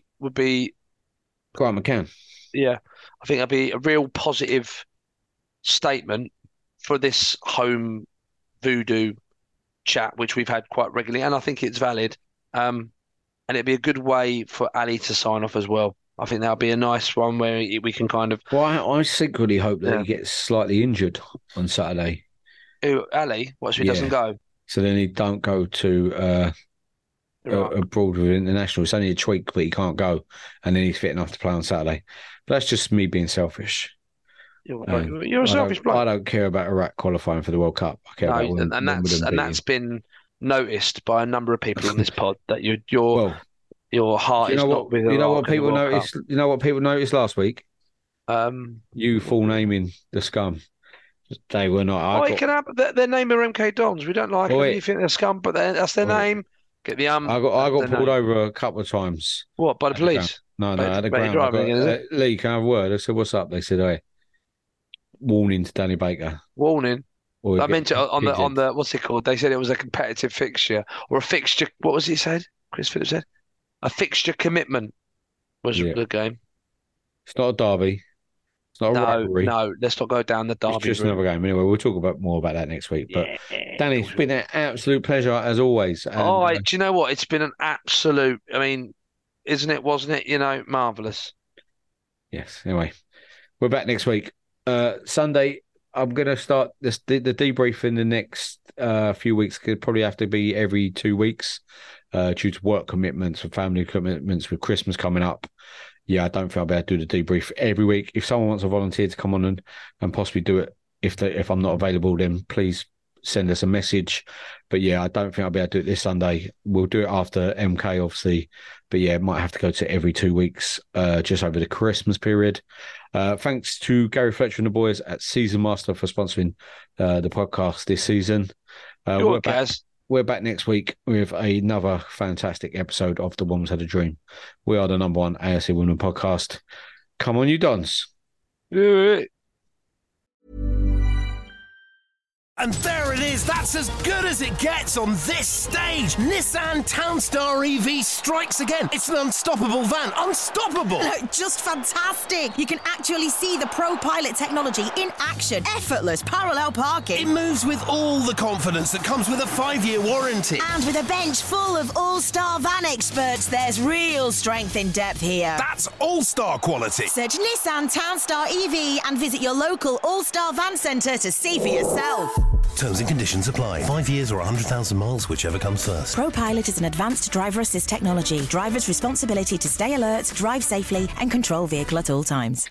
Grant McCann. Yeah, I think that'd be a real positive statement for this home voodoo chat, which we've had quite regularly, and I think it's valid. And it'd be a good way for Ali to sign off as well. I think that'll be a nice one where we can kind of. Well, I secretly hope that he gets slightly injured on Saturday. Who, Ali? What, so he doesn't go? So then he don't go to abroad with international. It's only a tweak, but he can't go, and then he's fit enough to play on Saturday. But that's just me being selfish. You're a selfish bloke. I don't care about Iraq qualifying for the World Cup. I care about Wimbledon, and that's been noticed by a number of people on this pod that your heart is not with. You know what people noticed? You know what people noticed last week? You full naming the scum. They were not. It can happen. Their name are MK Dons. We don't like them. You think they're scum, but that's their name. Get the I got pulled over a couple of times. What, by the police? No, at the ground. Lee, can I have a word? I said, "What's up?" They said, "Hey, warning to Danny Baker." Warning. I meant it on the what's it called? They said it was a competitive fixture or a fixture. What was he said? Chris Phillips said a fixture commitment was the game. It's not a derby. It's not a rivalry. No, let's not go down the derby. It's just another game. Anyway, we'll talk more about that next week. But Danny, it's been an absolute pleasure as always. And, do you know what? It's been an absolute. I mean, wasn't it? Marvellous. Yes. Anyway, we're back next week. Sunday, I'm going to start the debrief in the next few weeks. Could probably have to be every 2 weeks due to work commitments and family commitments with Christmas coming up. Yeah, I don't think I'll be able to do the debrief every week. If someone wants to volunteer to come on and possibly do it, if I'm not available, then please send us a message. But yeah, I don't think I'll be able to do it this Sunday. We'll do it after MK, obviously. But yeah, might have to go to every 2 weeks just over the Christmas period. Thanks to Gary Fletcher and the boys at Season Master for sponsoring the podcast this season. We're back next week with another fantastic episode of The Woman's Had a Dream. We are the number one ASC Women podcast. Come on, you Dons. And there it is, that's as good as it gets on this stage. Nissan Townstar EV strikes again. It's an unstoppable van, unstoppable. Just fantastic. You can actually see the Pro Pilot technology in action. Effortless parallel parking. It moves with all the confidence that comes with a 5-year warranty. And with a bench full of all-star van experts, there's real strength in depth here. That's all-star quality. Search Nissan Townstar EV and visit your local all-star van centre to see for yourself. Terms and conditions apply. 5 years or 100,000 miles, whichever comes first. Pro Pilot is an advanced driver assist technology. Driver's responsibility to stay alert, drive safely, and control vehicle at all times.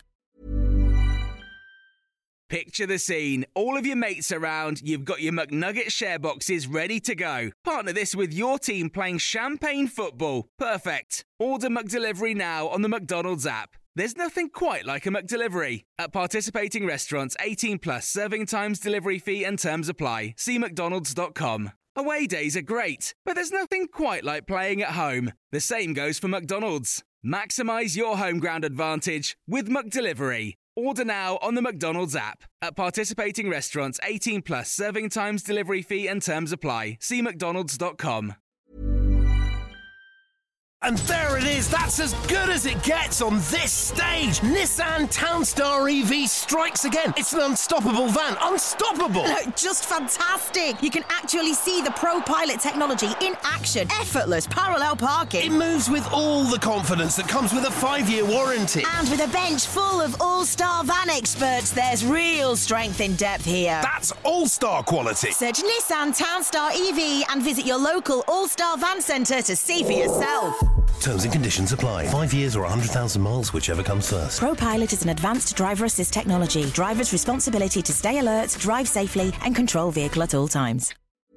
Picture the scene. All of your mates around, you've got your McNugget share boxes ready to go. Partner this with your team playing champagne football. Perfect. Order McDelivery now on the McDonald's app. There's nothing quite like a McDelivery. At participating restaurants, 18 plus, serving times, delivery fee and terms apply. See mcdonalds.com. Away days are great, but there's nothing quite like playing at home. The same goes for McDonald's. Maximise your home ground advantage with McDelivery. Order now on the McDonald's app. At participating restaurants, 18 plus, serving times, delivery fee and terms apply. See mcdonalds.com. And there it is, that's as good as it gets on this stage. Nissan Townstar EV strikes again. It's an unstoppable van, unstoppable. Just fantastic. You can actually see the Pro Pilot technology in action. Effortless parallel parking. It moves with all the confidence that comes with a 5-year warranty. And with a bench full of all-star van experts, there's real strength in depth here. That's all-star quality. Search Nissan Townstar EV and visit your local all-star van centre to see for yourself. Terms and conditions apply. 5 years or 100,000 miles, whichever comes first. Pro Pilot is an advanced driver assist technology. Driver's responsibility to stay alert, drive safely, and control vehicle at all times.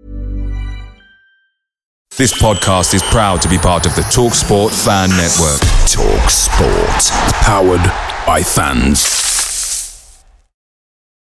This podcast is proud to be part of the TalkSport Fan Network. TalkSport. Powered by fans.